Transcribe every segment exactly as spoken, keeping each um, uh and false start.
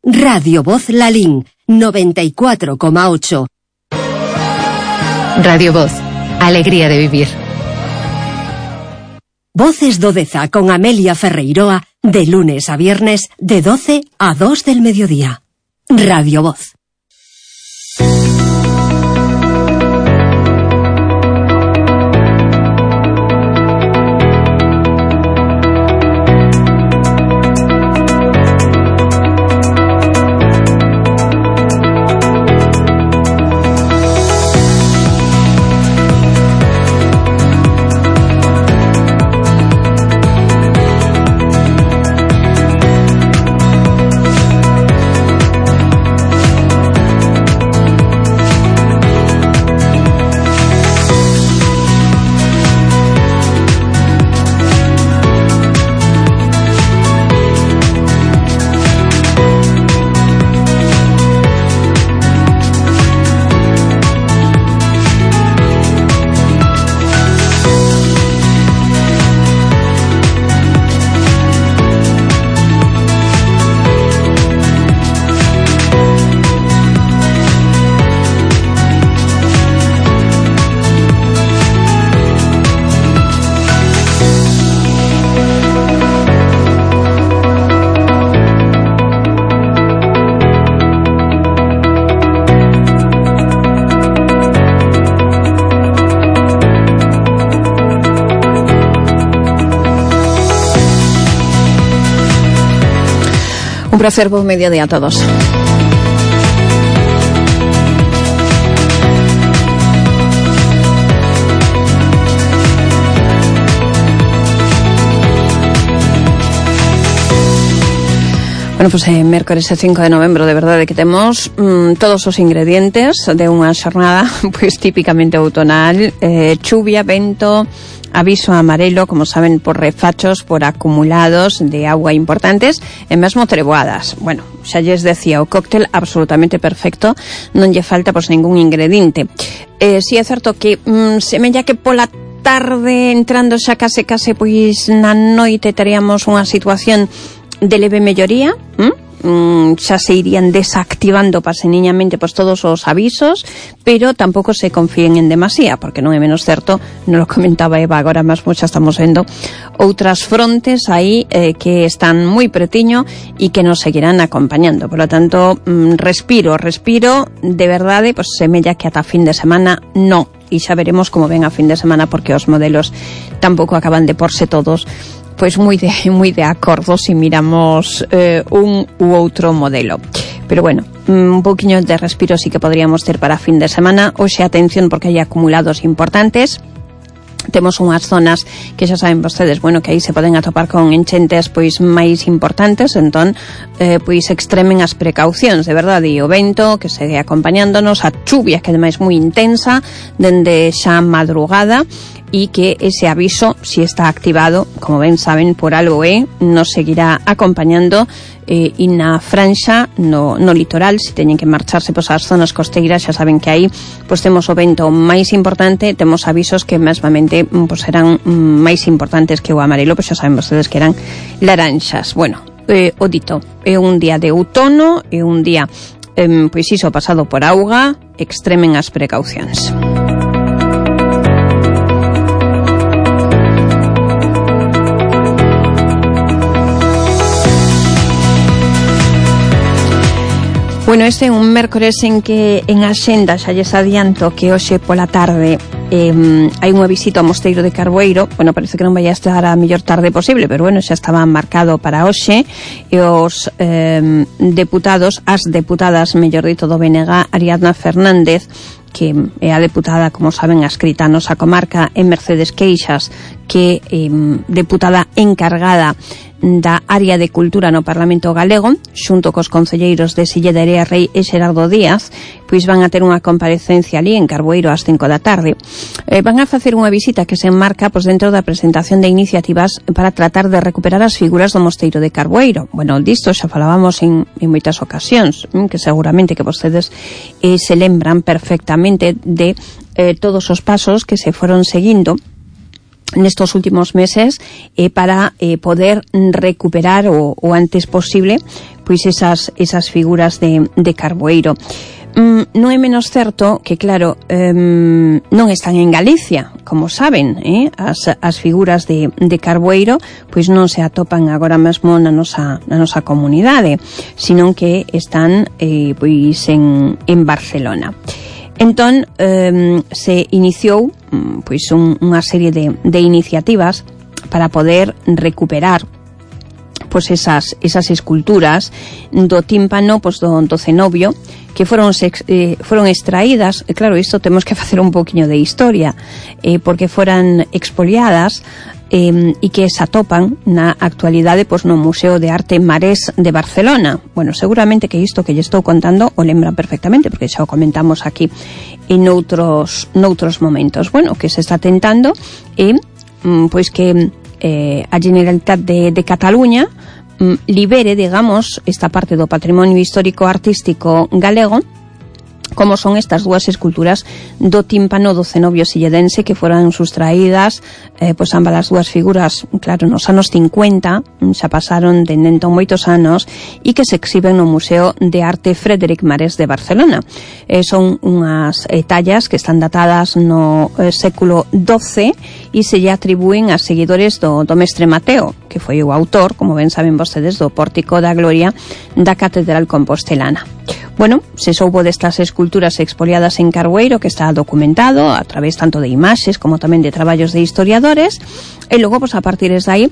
Radio Voz Lalín, noventa y cuatro coma ocho. Radio Voz, alegría de vivir. Voces do Deza con Amelia Ferreiroa, de lunes a viernes, de doce a dos del mediodía. Radio Voz. Un placer, buen mediodía a todos. Bueno, pues eh, mércores cinco de novembro, de verdade que temos mm, todos os ingredientes de unha xornada pois típicamente outonal, eh, chuvia, vento, aviso amarelo, como saben, por refachos, por acumulados de agua importantes e mesmo treboadas. Bueno, xa lles decía, o cóctel absolutamente perfecto, non lle falta pois ningún ingrediente. Eh, si é certo que mm, semella que pola tarde, entrando xa case case pois na noite, teríamos unha situación de leve melloría, ¿m? Mm, xa se irían desactivando paseniñamente pois todos os avisos, pero tampouco se confíen en demasía, porque non é menos certo, non lo comentaba Eva, agora mesmo xa estamos vendo outras frontes aí eh, que están moi pretiño e que nos seguirán acompañando. Por lo tanto, mm, respiro, respiro, de verdade, pois semella que ata fin de semana non, e xa veremos como ven a fin de semana, porque os modelos tampouco acaban de porse todos pois moi de, moi de acordo se miramos eh, un u outro modelo. Pero bueno, un pouquiño de respiro sí que podríamos ter para fin de semana. Hoxe atención porque hai acumulados importantes. Temos unhas zonas que xa saben vostedes, bueno, que aí se poden atopar con enchentes pois máis importantes, entón eh, pois extremen as precaucións, de verdade, e o vento que segue acompañándonos, a chuvia que ademais moi intensa dende xa madrugada, e que ese aviso, si está activado, como ben saben, por algo é, nos seguirá acompañando eh, e na franxa, no, no litoral, se teñen que marcharse pois as zonas costeiras, xa saben que aí pois temos o vento máis importante, temos avisos que mesmamente pois serán mm, máis importantes que o amarelo, pois xa saben vostedes que eran laranxas. Bueno, eh, o dito, é un día de outono, é un día eh, pois iso pasado por auga, extremen as precaucións. Bueno, este é un mércores en que en axenda xa lles adianto que hoxe pola tarde eh, hai unha visita ao Mosteiro de Carboeiro. Bueno, parece que non vai a estar a mellor tarde posible, pero bueno, xa estaba marcado para hoxe, e os eh, deputados, as deputadas, mellor dito, do B N G, Ariadna Fernández, que é a deputada, como saben, adscrita a nosa comarca, e Mercedes Queixas, que é eh, deputada encargada da área de cultura no Parlamento Galego, xunto cos concelleiros de Sille de Area Rei e Xerardo Díaz, pois van a ter unha comparecencia ali en Carboeiro ás cinco da tarde. Eh, van a facer unha visita que se enmarca pois dentro da presentación de iniciativas para tratar de recuperar as figuras do Mosteiro de Carboeiro. Bueno, disto xa falábamos en, en moitas ocasións, que seguramente que vostedes eh, se lembran perfectamente de eh, todos os pasos que se foron seguindo nestos últimos meses eh, para eh, poder recuperar o, o antes posible pois esas, esas figuras de, de Carboeiro. Mm, non é menos certo que, claro, eh, non están en Galicia, como saben, eh? as, as figuras de, de Carboeiro pois non se atopan agora mesmo na nosa, na nosa comunidade, sino que están eh, pois en, en Barcelona. Entón, eh, se iniciou pois un, unha serie de, de iniciativas para poder recuperar pois esas, esas esculturas do tímpano pois do, do cenobio que foron, sex, eh, foron extraídas, e claro, isto temos que facer un poquinho de historia, eh, porque foran expoliadas eh, e que se atopan na actualidade pois no Museo de Arte Marés de Barcelona. Bueno, seguramente que isto que lle estou contando o lembran perfectamente, porque xa o comentamos aquí en outros, noutros momentos. Bueno, que se está tentando e mm, pois que eh, a Generalitat de, de Cataluña mm, libere, digamos, esta parte do patrimonio histórico artístico galego, como son estas dúas esculturas do tímpano do cenobio silledense que foran sustraídas, eh, pois ambas as dúas figuras, claro, nos anos cincuenta, xa pasaron de entón moitos anos, e que se exhiben no Museo de Arte Frederic Marés de Barcelona. Eh, son unhas eh, tallas que están datadas no eh, século doce e se lle atribúen a seguidores do, do mestre Mateo, que foi o autor, como ben saben vostedes, do Pórtico da Gloria da Catedral Compostelana. Bueno, se soubo destas esculturas expoliadas en Carboeiro, que está documentado a través tanto de imaxes como tamén de traballos de historiadores, e logo, pues, a partir de aí,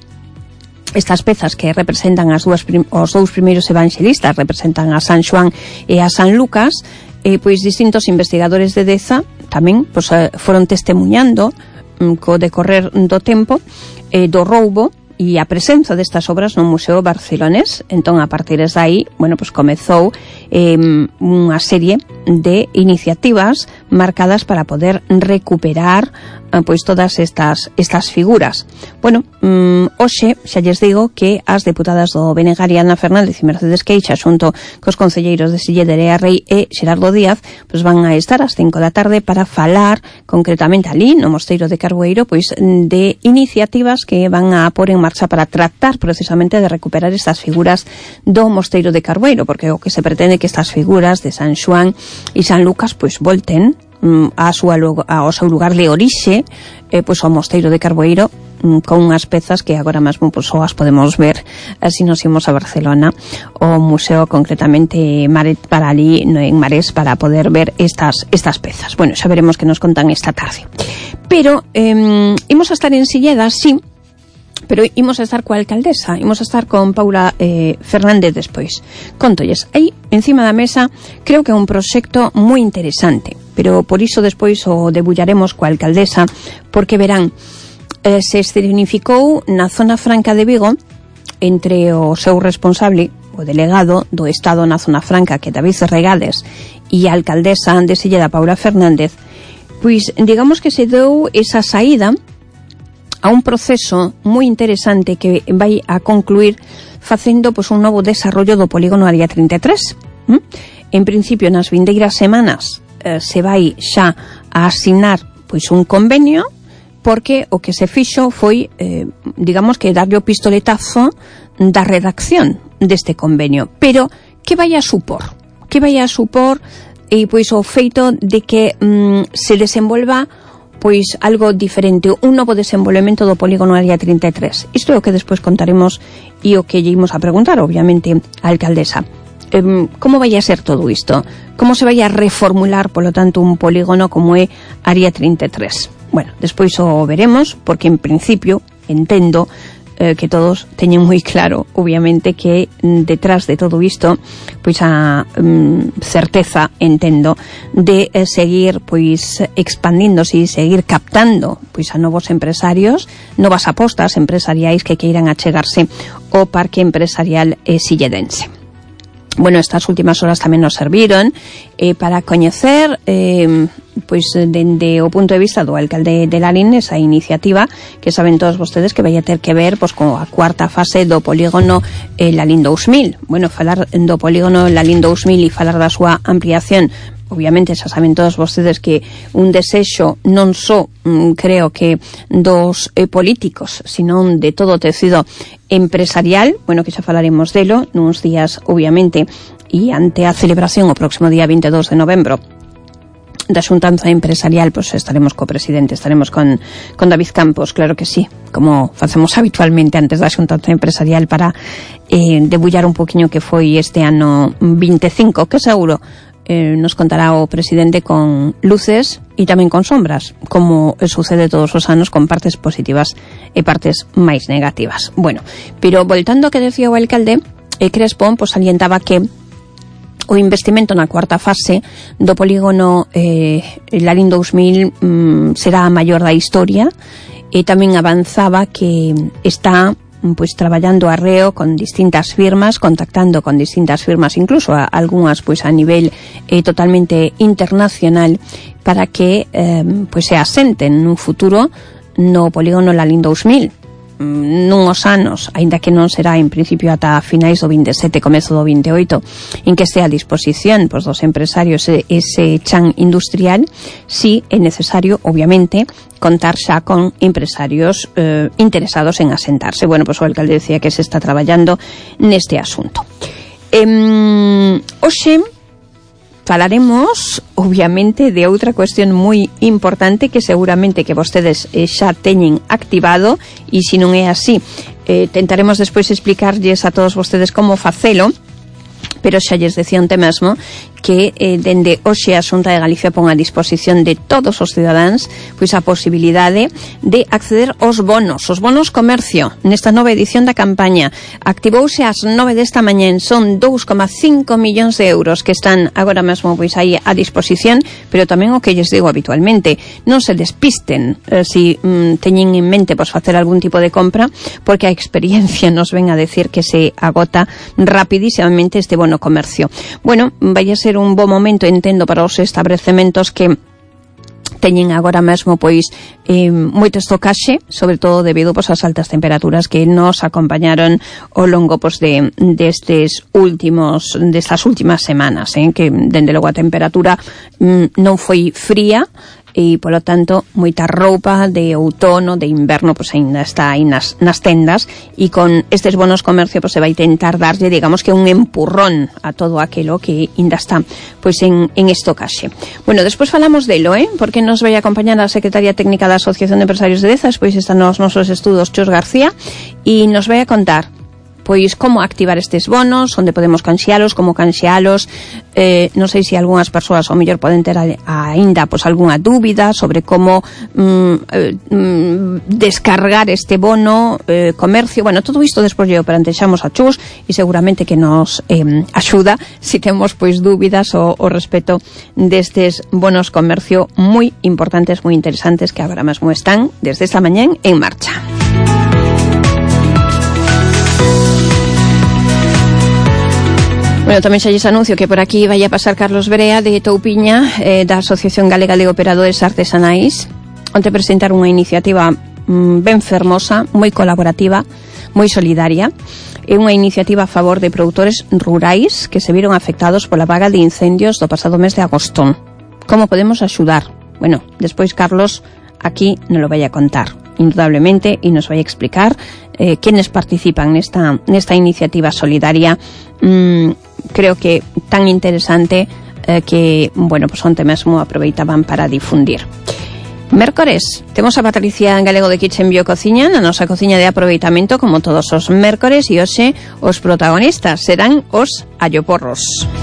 estas pezas que representan as dúas prim- os dous primeiros evangelistas, representan a San Xoán e a San Lucas, e pois distintos investigadores de Deza tamén pues, foron testemunhando mm, co decorrer do tempo eh, do roubo e a presenza destas obras no Museo Barcelonés. Entón, a partir de aí, bueno, pues comezou eh, unha serie de iniciativas marcadas para poder recuperar eh, pois todas estas estas figuras. Bueno, mm, hoxe xa lles digo que as deputadas do B N G, Ana Fernández e Mercedes Queixa, xunto cos concelleiros de Silleda, Nerea Rei e Xerardo Díaz, pues van a estar ás cinco da tarde para falar concretamente ali no Mosteiro de Carboeiro pois de iniciativas que van a pôr en marcha para tratar precisamente de recuperar estas figuras do Mosteiro de Carboeiro, porque o que se pretende que estas figuras de San Xoán e San Lucas pois volten mm, a súa, ao seu lugar de orixe, eh, pois ao Mosteiro de Carboeiro, mm, con unhas pezas que agora mesmo pois, só as podemos ver así nos imos a Barcelona, o museo concretamente Maret, para ali no, en Marés, para poder ver estas, estas pezas. Bueno, xa veremos que nos contan esta tarde. Pero eh, imos a estar en Silleda, sí, pero imos a estar coa alcaldesa, imos a estar con Paula eh, Fernández despois. Contolles, aí, encima da mesa, creo que é un proxecto moi interesante, pero por iso despois o debullaremos coa alcaldesa, porque verán, eh, se escenificou na zona franca de Vigo, entre o seu responsable, o delegado do Estado na zona franca, que é David Regades, e a alcaldesa de Silleda, Paula Fernández, pois digamos que se deu esa saída a un proceso moi interesante que vai a concluir facendo pois, un novo desarrollo do polígono Área trinta e tres. ¿Mm? En principio, nas vindeiras semanas eh, se vai xa a asignar pois, un convenio, porque o que se fixo foi, eh, digamos que darlle o pistoletazo da redacción deste convenio. Pero, que vai a supor? Que vai a supor e pois o feito de que mm, se desenvolva pois algo diferente, un novo desenvolvemento do polígono Área trinta e tres. Isto é o que despois contaremos e o que lle imos a preguntar, obviamente, á alcaldesa. Eh, como vai a ser todo isto? Como se vai a reformular, polo tanto, un polígono como é Área trinta e tres? Bueno, despois o veremos, porque en principio, entendo, eh, que todos teñen moi claro, obviamente, que detrás de todo isto, pois a um, certeza, entendo, de eh, seguir pois expandíndose e seguir captando pois a novos empresarios, novas apostas empresariais que queiran achegarse ao parque empresarial eh, silledense. Bueno, estas últimas horas tamén nos serviron eh, para coñecer eh, pois dende o punto de vista do alcalde de Lalín esa iniciativa que saben todos vostedes que vai a ter que ver pois con a cuarta fase do polígono eh, Lalín dous mil. Bueno, falar do polígono Lalín dous mil e falar da súa ampliación obviamente xa saben todos vostedes que un desexo non só mm, creo que dos eh, políticos, sino de todo o tecido empresarial, bueno, que xa falaremos delo nuns días, obviamente, e ante a celebración o próximo día veintidós de novembro da xuntanza empresarial, pois pues estaremos co presidente, estaremos con, con David Campos, claro que sí, como facemos habitualmente antes da xuntanza empresarial para eh, debullar un poquinho que foi este ano veinticinco, que seguro eh, nos contará o presidente con luces e tamén con sombras, como sucede todos os anos, con partes positivas e partes máis negativas. Bueno, pero voltando ao que decía o alcalde, eh, Crespo, pois salientaba que o investimento na cuarta fase do polígono eh, Lalín dous mil mm, será a maior da historia, e tamén avanzaba que está pois traballando arreo con distintas firmas, contactando con distintas firmas, incluso a, algunhas pois a nivel eh, totalmente internacional, para que eh, pois se asenten nun futuro no polígono Lalín dous mil. Nuns anos, aínda que non será en principio ata finais do veintisiete, comezo do veintioito, en que estea a disposición pois, dos empresarios ese chan industrial, si é necesario, obviamente, contar xa con empresarios eh, interesados en asentarse. Bueno, pois o alcalde decía que se está traballando neste asunto. Eh, hoxe falaremos, obviamente, de outra cuestión moi importante que seguramente que vostedes eh, xa teñen activado, e se non é así, eh, tentaremos despois explicarlles a todos vostedes como facelo, pero xa lles decía onte mesmo que eh, dende hoxe a Xunta de Galicia pon a disposición de todos os cidadáns pois a posibilidade de acceder aos bonos, os bonos comercio, nesta nova edición da campaña. Activouse ás nove desta mañén, son dous coma cinco millóns de euros que están agora mesmo pois aí a disposición, pero tamén o que lles digo habitualmente, non se despisten eh, si mm, teñen en mente pois facer algún tipo de compra, porque a experiencia nos ven a decir que se agota rapidísimamente este bono comercio. Bueno, vai a ser un bo momento, entendo, para os establecementos que teñen agora mesmo pois eh, moito estocaxe, sobre todo debido pois ás altas temperaturas que nos acompañaron ao longo pois de destes últimos destas últimas semanas, eh, que dende logo a temperatura mm, non foi fría, e polo tanto moita roupa de outono, de inverno pois ainda está aí nas, nas tendas, e con estes bonos comercio pois se vai tentar darlle, digamos que un empurrón a todo aquilo que ainda está pois en, en estocaxe. Bueno, despois falamos delo, eh? Porque nos vai acompañar a secretaria técnica da Asociación de Empresarios de Deza, pois están nos nosos estudos Chus García, e nos vai a contar pois como activar estes bonos, onde podemos canxealos, como canxealos, eh, non sei se algunhas persoas ao mellor poden ter aínda pois algunha dúbida sobre como mm, eh, mm, descargar este bono eh, comercio. Bueno, todo isto despois lle plantexamos a Chus e seguramente que nos eh, axuda se temos pois dúbidas o, o respecto destes bonos comercio moi importantes, moi interesantes, que agora mesmo están desde esta mañán en marcha. Bueno, tamén xa lles anuncio que por aquí vai a pasar Carlos Berea de Toupiña, eh, da Asociación Galega de Operadores Artesanais, onde presentar unha iniciativa mm, ben fermosa, moi colaborativa, moi solidaria. É unha iniciativa a favor de produtores rurais que se viron afectados pola vaga de incendios do pasado mes de agosto. Como podemos axudar? Bueno, despois Carlos aquí nos lo vai a contar, indudablemente, e nos vai a explicar eh, quenes participan nesta, nesta iniciativa solidaria, mm, creo que tan interesante eh, que, bueno, pues onte mesmo aproveitaban para difundir. Mércores, temos a Patricia Galego de Kitchen Biocociña na nosa cociña de aproveitamento, como todos os mércores, e hoxe os protagonistas serán os alloporros.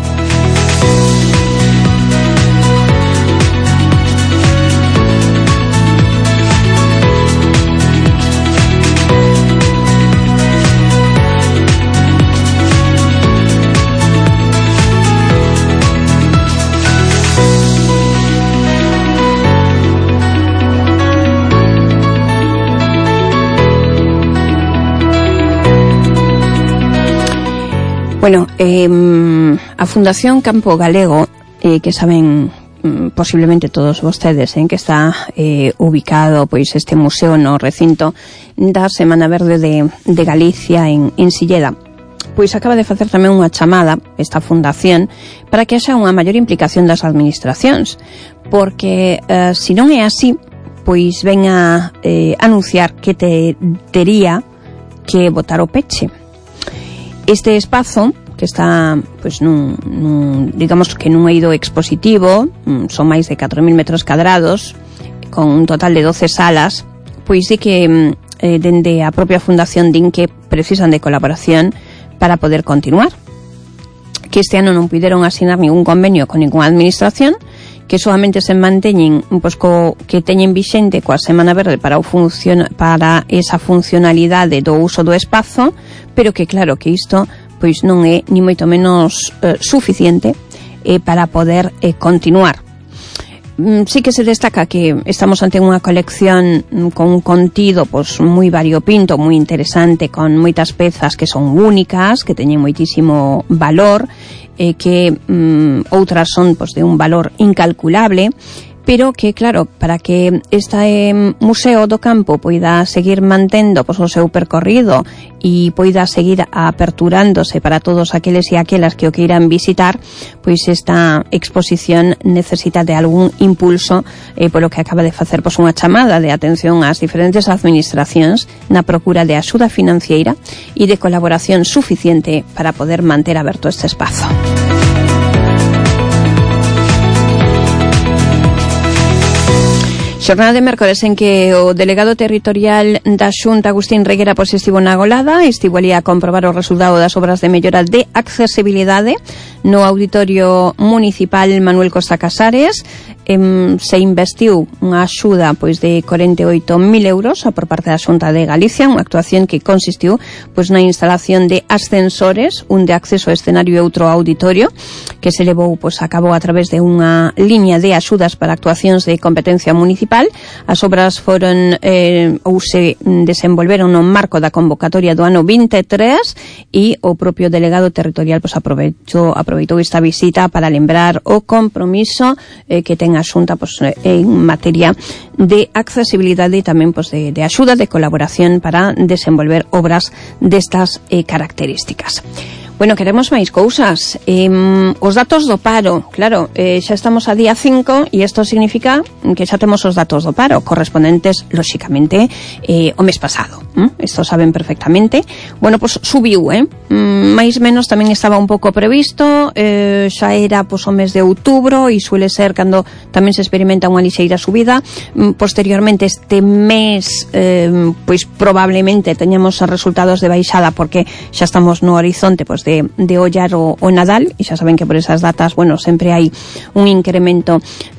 Bueno, eh, a Fundación Campo Galego, eh, que saben mm, posiblemente todos vostedes, en eh, que está eh, ubicado pois este museo no recinto da Semana Verde de, de Galicia en, en Silleda. pois acaba de facer tamén unha chamada, esta fundación, para que haxa unha maior implicación das administracións, porque eh, se non é así, pois ven a eh, anunciar que te tería que botar o peche. Este espazo, que está, pois, nun, nun, digamos que nun eido expositivo, son máis de catro mil metros cadrados, con un total de doce salas, pois di que eh, dende a propia fundación din que precisan de colaboración para poder continuar, que este ano non puderon asinar ningún convenio con ninguna administración, que solamente se manteñen pois, co, que teñen vixente coa Semana Verde para, o funcion, para esa funcionalidade do uso do espazo, pero que claro que isto pois non é ni moito menos eh, suficiente eh, para poder eh, continuar. Sí que se destaca que estamos ante unha colección con un contido pois moi variopinto, moi interesante, con moitas pezas que son únicas, que teñen moitísimo valor, eh, que mm, outras son pois de un valor incalculable, pero que, claro, para que este eh, Museo do Campo poida seguir mantendo pois, o seu percorrido e poida seguir aperturándose para todos aqueles e aquelas que o queiran visitar, pois esta exposición necesita de algún impulso, eh, polo que acaba de facer pois, unha chamada de atención ás diferentes administracións na procura de axuda financiera e de colaboración suficiente para poder manter aberto este espazo. Xornada de mércores en que o delegado territorial da Xunta, Agustín Reguera, pois estivo na Golada, estivo ali a comprobar o resultado das obras de mellora de accesibilidade no Auditorio Municipal Manuel Costa Casares. Em, se investiu unha axuda pois de corenta e oito mil euros por parte da Xunta de Galicia, unha actuación que consistiu pois na instalación de ascensores, un de acceso ao escenario e outro ao auditorio, que se levou pois a cabo a través de unha liña de axudas para actuacións de competencia municipal. As obras foron eh, ou se desenvolveron no marco da convocatoria do ano vinte e tres e o propio delegado territorial pois aproveitou, aproveitou esta visita para lembrar o compromiso eh, que ten a Xunta pois, en materia de accesibilidade e tamén pois, de, de axuda, de colaboración para desenvolver obras destas eh, características. Bueno, queremos máis cousas. Eh, os datos do paro, claro, eh, xa estamos a día cinco e isto significa que xa temos os datos do paro correspondentes, lóxicamente, eh, o mes pasado. ¿Mm? Isto saben perfectamente. Bueno, pois pues, subiu, eh? Mm, máis menos tamén estaba un pouco previsto, eh, xa era pois, pues, o mes de outubro e suele ser cando tamén se experimenta unha lixeira subida. Mm, posteriormente este mes, eh, pois probablemente teñamos resultados de baixada porque xa estamos no horizonte pois, de, de ollar o, o Nadal, e xa saben que por esas datas, bueno, sempre hai un incremento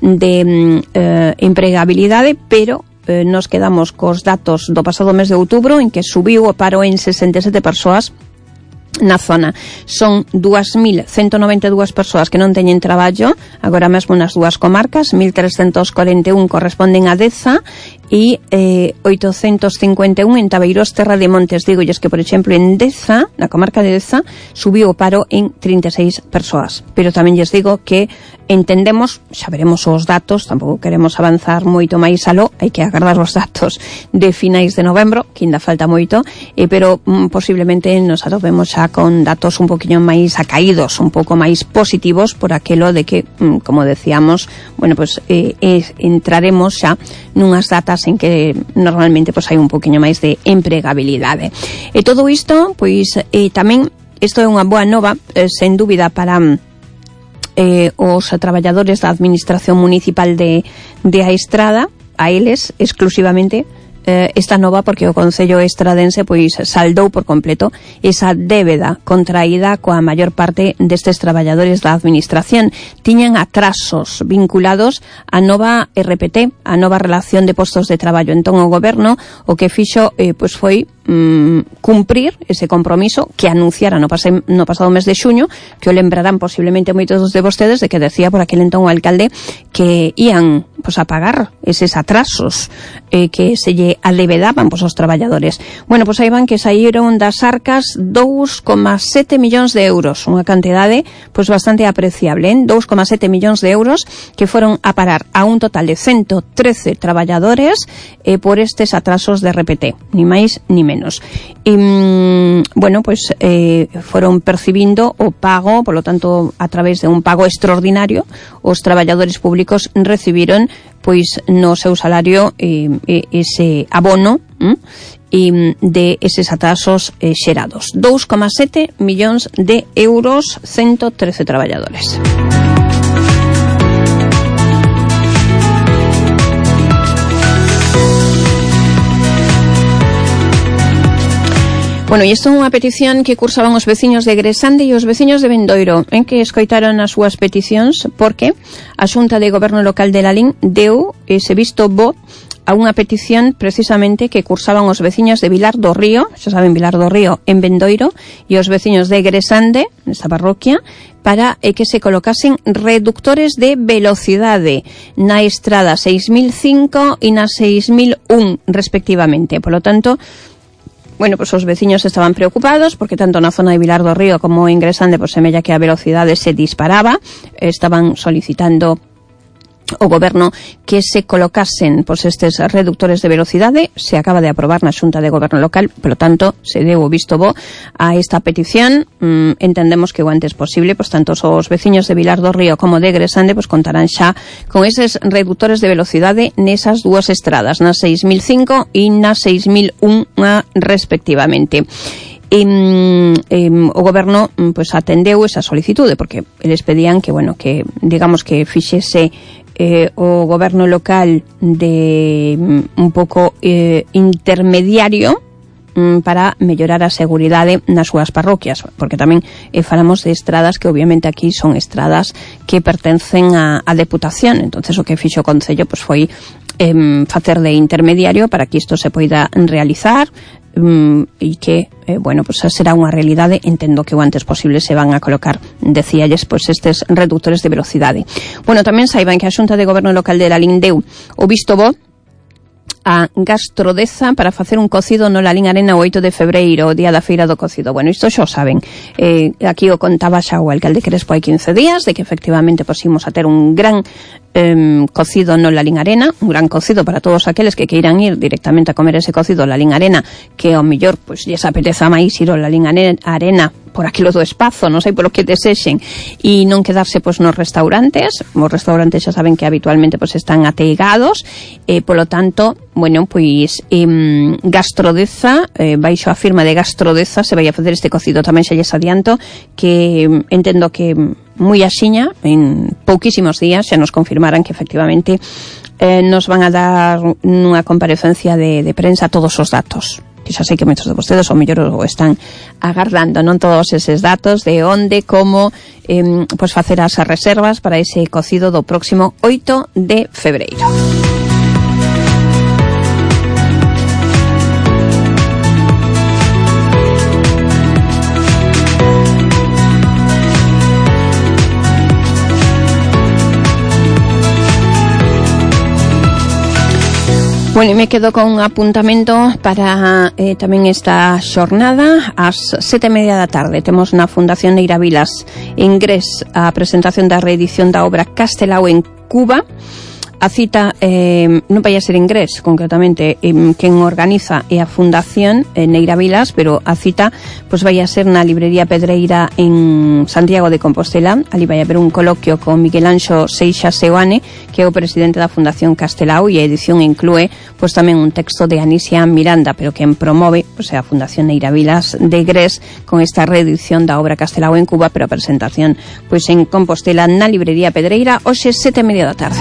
de eh, empregabilidade, pero eh, nos quedamos cos datos do pasado mes de outubro en que subiu o paro en sesenta e sete persoas na zona. Son dúas mil ciento noventa e dúas persoas que non teñen traballo agora mesmo nas dúas comarcas, mil trescentos corenta e un corresponden a Deza e eh, oitocentos cincuenta e un en Tabeiros, Terra de Montes. Digo es que, por exemplo, en Deza, na comarca de Deza, subiu o paro en trinta e seis persoas. Pero tamén lles digo que entendemos, xa veremos os datos, tampouco queremos avanzar moito máis aló, hai que agardar os datos de finais de novembro, que ainda falta moito, eh, pero mm, posiblemente nos atopemos xa con datos un poquinho máis acaídos, un pouco máis positivos por aquelo de que, mm, como decíamos, bueno, pues eh, eh, entraremos xa nunhas datas en que normalmente pues, hai un poquinho máis de empregabilidade. E todo isto, pois, eh, tamén, isto é unha boa nova, eh, sen dúbida, para eh, os traballadores da Administración Municipal de, de A Estrada, a eles exclusivamente, eh, esta nova porque o Concello estradense pois saldou por completo esa débeda contraída coa maior parte destes traballadores da Administración. Tiñan atrasos vinculados á nova R P T, a nova relación de postos de traballo. Entón o Goberno o que fixo eh, pois foi mm, cumprir ese compromiso que anunciara no, pase, no pasado mes de xuño, que o lembrarán posiblemente moitos de vostedes de que decía por aquel entón o alcalde que ían pues a pagar eses atrasos eh, que se lle alevedaban pues, aos traballadores. Bueno, pues aí van que saíron das arcas dous coma sete millóns de euros, unha cantidade pues bastante apreciable, ¿eh? dous coma sete millóns de euros que foron a parar a un total de ciento trece traballadores eh, por estes atrasos de R P T, ni máis ni menos. E, mm, bueno, pues eh, foron percibindo o pago, por lo tanto, a través de un pago extraordinario, os traballadores públicos recibiron pois no seu salario eh, ese abono hm? e de eses atrasos eh, xerados. dous coma sete millóns de euros, ciento trece traballadores. Bueno, e isto é unha petición que cursaban os veciños de Gresande e os veciños de Bendoiro, en que escoitaron as súas peticións porque a Xunta de Goberno Local de Lalín deu ese visto bo a unha petición precisamente que cursaban os veciños de Vilar do Río, xa saben, Vilar do Río en Bendoiro, e os veciños de Gresande, nesta parroquia, para eh, que se colocasen reductores de velocidade na estrada seis mil cinco e na seis mil un, respectivamente. Por lo tanto, bueno, pues os veciños estaban preocupados porque tanto na zona de Vilar do Río como en Gresande pues semella que a velocidade se disparaba. Estaban solicitando o goberno que se colocasen pois estes reductores de velocidade. Se acaba de aprobar na Xunta de Goberno Local, polo tanto, se deu o visto bo a esta petición. Mm, entendemos que o antes posible, pois tanto os veciños de Vilar do Río como de Gresande pois contarán xa con eses reductores de velocidade nesas dúas estradas, na seis mil cinco e na seis mil un respectivamente. E, e o goberno pois atendeu esa solicitude porque eles pedían que, bueno, que digamos que fixese Eh, o goberno local de mm, un pouco eh, intermediario mm, para mellorar a seguridade nas súas parroquias, porque tamén eh, falamos de estradas que obviamente aquí son estradas que pertencen a, a Deputación. Entonces o que fixo o Concello pues, foi eh, facer de intermediario para que isto se poida realizar e que, eh, bueno, pues será unha realidade. Entendo que o antes posible se van a colocar, decíalles, pues estes reductores de velocidade. Bueno, tamén saiban que a Xunta de Goberno Local de Lalín deu o visto bo a Gastrodeza para facer un cocido no Lalín Arena o oito de febreiro, o día da feira do cocido. Bueno, isto xa o saben. Eh, aquí o contaba xa o alcalde Crespo hai quince días, de que efectivamente posimos a ter un gran eh, cocido no Lalín Arena, un gran cocido para todos aqueles que queiran ir directamente a comer ese cocido ao Lalín Arena, que ao mellor, pois, lles apeteza máis ir ao Lalín Arena por aquilo do espazo, non sei polo que desexen, e non quedarse pois nos restaurantes. Os restaurantes xa saben que habitualmente pois están ateigados, e polo tanto, bueno, pois eh, Gastrodeza, eh, baixo a firma de Gastrodeza se vai a facer este cocido. Tamén xa lles adianto que entendo que moi axiña, en pouquísimos días, xa nos confirmaran que efectivamente eh, nos van a dar nunha comparecencia de, de prensa todos os datos, que xa sei que moitos de vostedes ao mellor o están agardando, non todos eses datos de onde, como eh, pois facer as reservas para ese cocido do próximo oito de febreiro. Bueno, me quedo con un apuntamento para eh, tamén esta xornada. Ás sete e media da tarde temos na Fundación Neira Vilas en Gres a presentación da reedición da obra Castelao en Cuba. A cita eh, non vai a ser en Gres, concretamente eh, quen organiza é a Fundación eh, Neira Vilas, pero a cita pois vai a ser na Librería Pedreira en Santiago de Compostela. Ali vai haber un coloquio con Miguel Anxo Seixas Seoane, que é o presidente da Fundación Castelao, e a edición inclúe pois tamén un texto de Anisia Miranda, pero quen promove pois é a Fundación Neira Vilas de Gres con esta reedición da obra Castelao en Cuba, pero a presentación pois en Compostela na Librería Pedreira hoxe sete e media da tarde.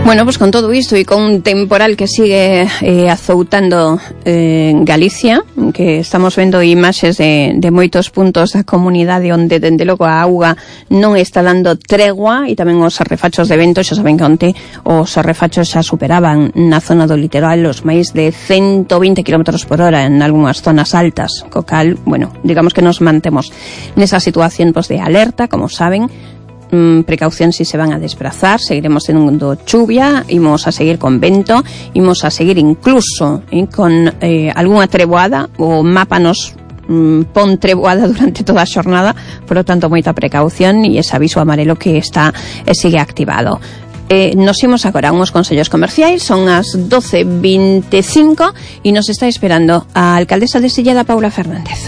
Bueno, pues con todo isto e con un temporal que sigue eh, azoutando eh, Galicia, que estamos vendo imaxes de, de moitos puntos da comunidade onde, dende logo, a auga non está dando tregua, e tamén os arrefachos de vento. Xa saben que onte os arrefachos xa superaban na zona do litoral os máis de ciento vinte kilómetros por hora en algunhas zonas altas, co cal, bueno, digamos que nos mantemos nesa situación pues, de alerta, como saben. Mm, precaución si se van a desplazar, seguiremos teniendo chuvia, imos a seguir con vento, imos a seguir incluso eh, con eh, algunha treboada. O mapa nos mm, pon treboada durante toda a xornada, por lo tanto moita precaución, e ese aviso amarelo que está eh, sigue activado. Eh, nos imos agora a uns consellos comerciais, son as doce e veinticinco e nos está esperando a alcaldesa de Silleda, Paula Fernández.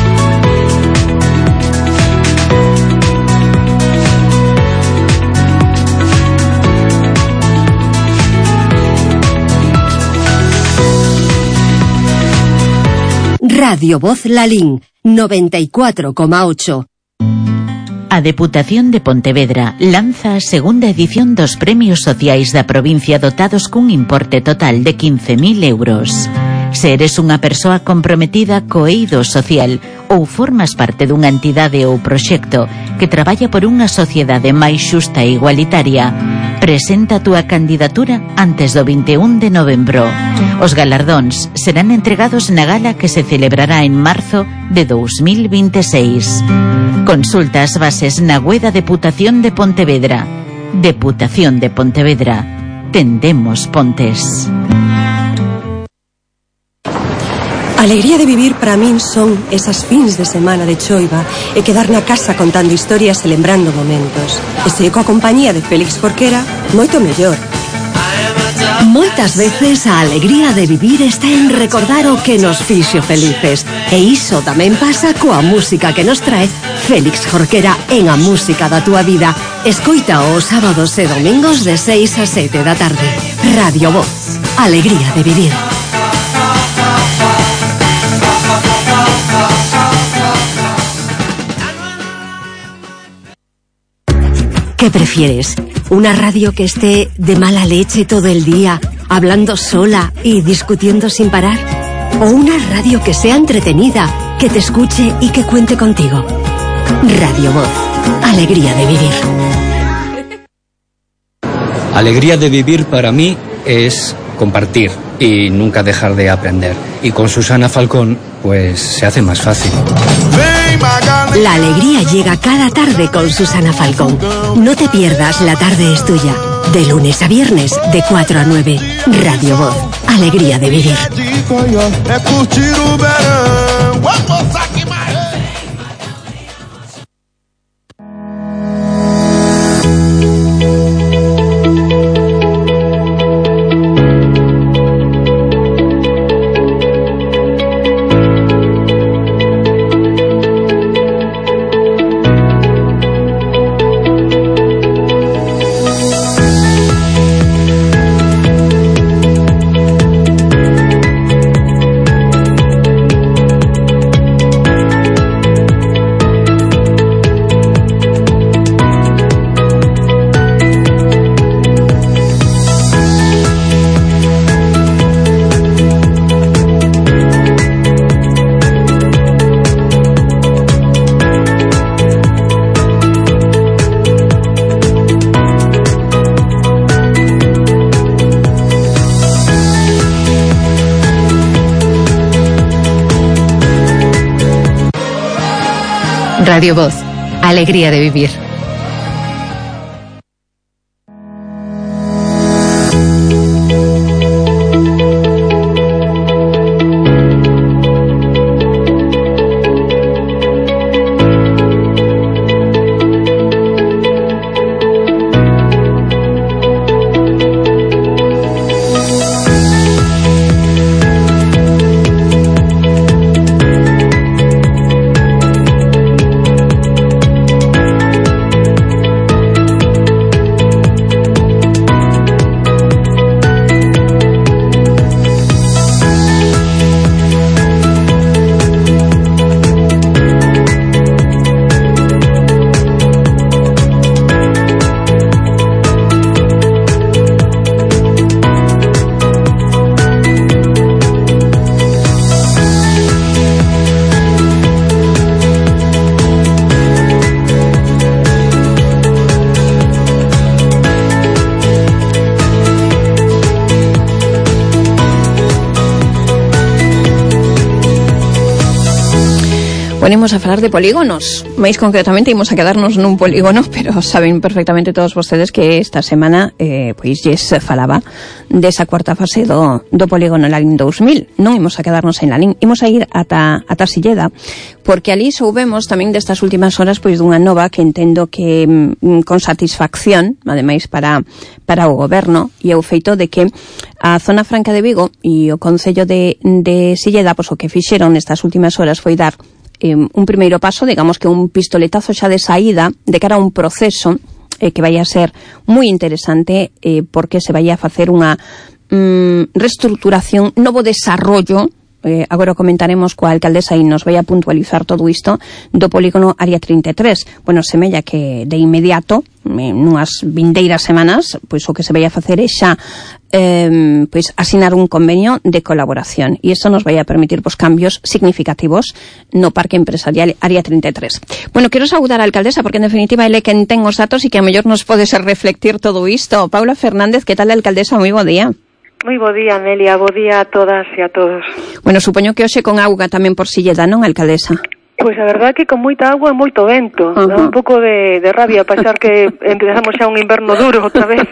Radio Voz Lalín, noventa y cuatro coma ocho. A Deputación de Pontevedra lanza a segunda edición dos premios sociais da provincia dotados cun importe total de quince mil euros. Se eres unha persoa comprometida co eido social ou formas parte dunha entidade ou proxecto que traballa por unha sociedade máis xusta e igualitaria, presenta a túa candidatura antes do vinte e un de novembro. Os galardóns serán entregados na gala que se celebrará en marzo de dous mil vinte e seis. Consulta as bases na web da Deputación de Pontevedra. Deputación de Pontevedra. Tendemos pontes. A alegría de vivir para min son esas fins de semana de choiva e quedar na casa contando historias e lembrando momentos. E se coa compañía de Félix Jorquera, moito mellor. Moitas veces a alegría de vivir está en recordar o que nos fixo felices. E iso tamén pasa coa música que nos trae Félix Jorquera en A Música da Túa Vida. Escoita os sábados e domingos de seis a sete da tarde. Radio Voz. Alegría de vivir. ¿Qué prefieres? ¿Una radio que esté de mala leche todo el día, hablando sola y discutiendo sin parar? ¿O una radio que sea entretenida, que te escuche y que cuente contigo? Radio Voz. Alegría de vivir. Alegría de vivir para mí es compartir y nunca dejar de aprender. Y con Susana Falcón, pues se hace más fácil. La alegría llega cada tarde con Susana Falcón. No te pierdas La Tarde es Tuya. De lunes a viernes, de cuatro a nueve. Radio Voz. Alegría de vivir. Radio Voz. Alegría de vivir. imos a falar de polígonos. Máis concretamente imos a quedarnos nun polígono, pero saben perfectamente todos vostedes que esta semana eh, pois lles falaba desa cuarta fase do, do polígono Lalín dous mil. Non imos a quedarnos en Lalín, imos a ir ata, ata Silleda, porque ali soubemos tamén destas últimas horas pois dunha nova que entendo que mm, con satisfacción, ademais para, para o goberno, e o feito de que a zona franca de Vigo e o concello de, de Silleda, pois o que fixeron nestas últimas horas foi dar eh, un primeiro paso, digamos que un pistoletazo xa de saída de cara a un proceso eh, que vai a ser moi interesante eh, porque se vai a facer unha mm, reestructuración, novo desarrollo. Eh, agora comentaremos coa alcaldesa e nos vai a puntualizar todo isto do polígono Área trinta e tres. Bueno, semella que de inmediato, eh, nunhas vindeiras semanas, pois o que se vai a facer é xa eh, pois asinar un convenio de colaboración, e isto nos vai a permitir pois cambios significativos no parque empresarial Área trinta e tres. Bueno, quero saudar a alcaldesa porque en definitiva ele quen ten os datos e que a mellor nos pode ser reflectir todo isto. Paula Fernández, que tal, alcaldesa? Moi bo día. Moi bo día, Amelia, bo día a todas e a todos. Bueno, supoño que hoxe con auga tamén por Silleda, non, alcaldesa? Pois a verdade é que con moita auga e moito vento. Uh-huh. Dá un pouco de, de rabia pensar que empezamos xa un inverno duro outra vez.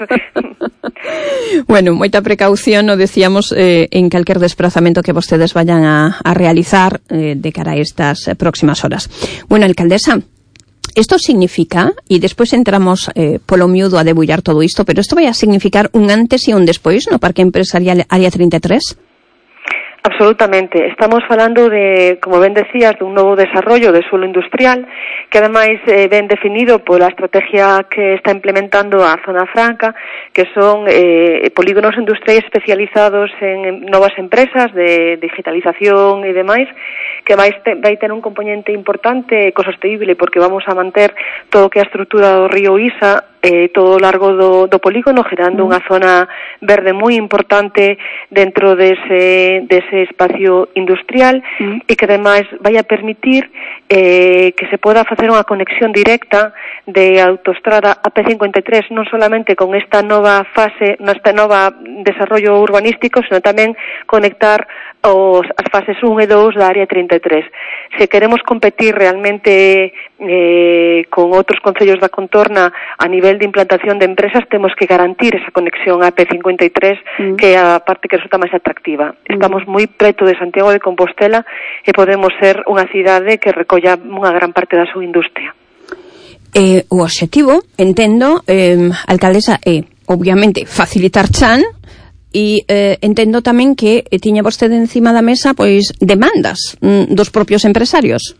Bueno, moita precaución, o decíamos, eh, en calquer desplazamento que vostedes vayan a, a realizar eh, de cara a estas eh, próximas horas. Bueno, alcaldesa, isto significa, e despois entramos eh, polo miúdo a debullar todo isto, pero isto vai a significar un antes e un despois no Parque Empresarial Área trinta e tres? Absolutamente. Estamos falando de, como ben decías, dun novo desarrollo de suelo industrial que ademais eh, ben definido pola estrategia que está implementando a Zona Franca, que son eh, polígonos industriais especializados en novas empresas de digitalización e demais, que vai, te, vai ter un componente importante ecosostible porque vamos a manter todo o que é a estrutura do río Isa eh, todo o largo do, do polígono, gerando unha zona verde moi importante dentro dese, dese espacio industrial mm. e que ademais vai a permitir eh, que se poda facer unha conexión directa de autoestrada A P cincuenta e tres non solamente con esta nova fase, nesta nova desarrollo urbanístico, sino tamén conectar os, as fases un e dous da Área trinta e tres. Se queremos competir realmente eh, con outros concellos da contorna a nivel de implantación de empresas, temos que garantir esa conexión A P cincuenta e tres, mm. que é a parte que resulta máis atractiva. Mm. Estamos moi preto de Santiago de Compostela e podemos ser unha cidade que recolla unha gran parte da súa industria. Eh, o obxectivo, entendo, eh, alcaldesa, é, obviamente, facilitar chan, e eh, entendo tamén que eh, tiña vostede encima da mesa pois demandas mm, dos propios empresarios.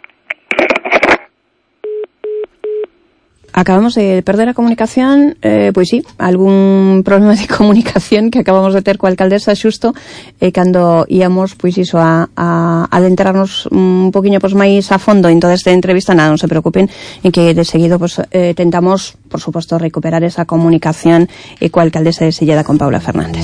Acabamos de perder a comunicación, eh, pois sí, algún problema de comunicación que acabamos de ter coa alcaldesa xusto eh, cando íamos pois iso a, a adentrarnos un poquinho pois máis a fondo en toda esta entrevista. Nada, non se preocupen, en que de seguido pois eh, tentamos, por suposto, recuperar esa comunicación eh, coa alcaldesa de Silleda, con Paula Fernández.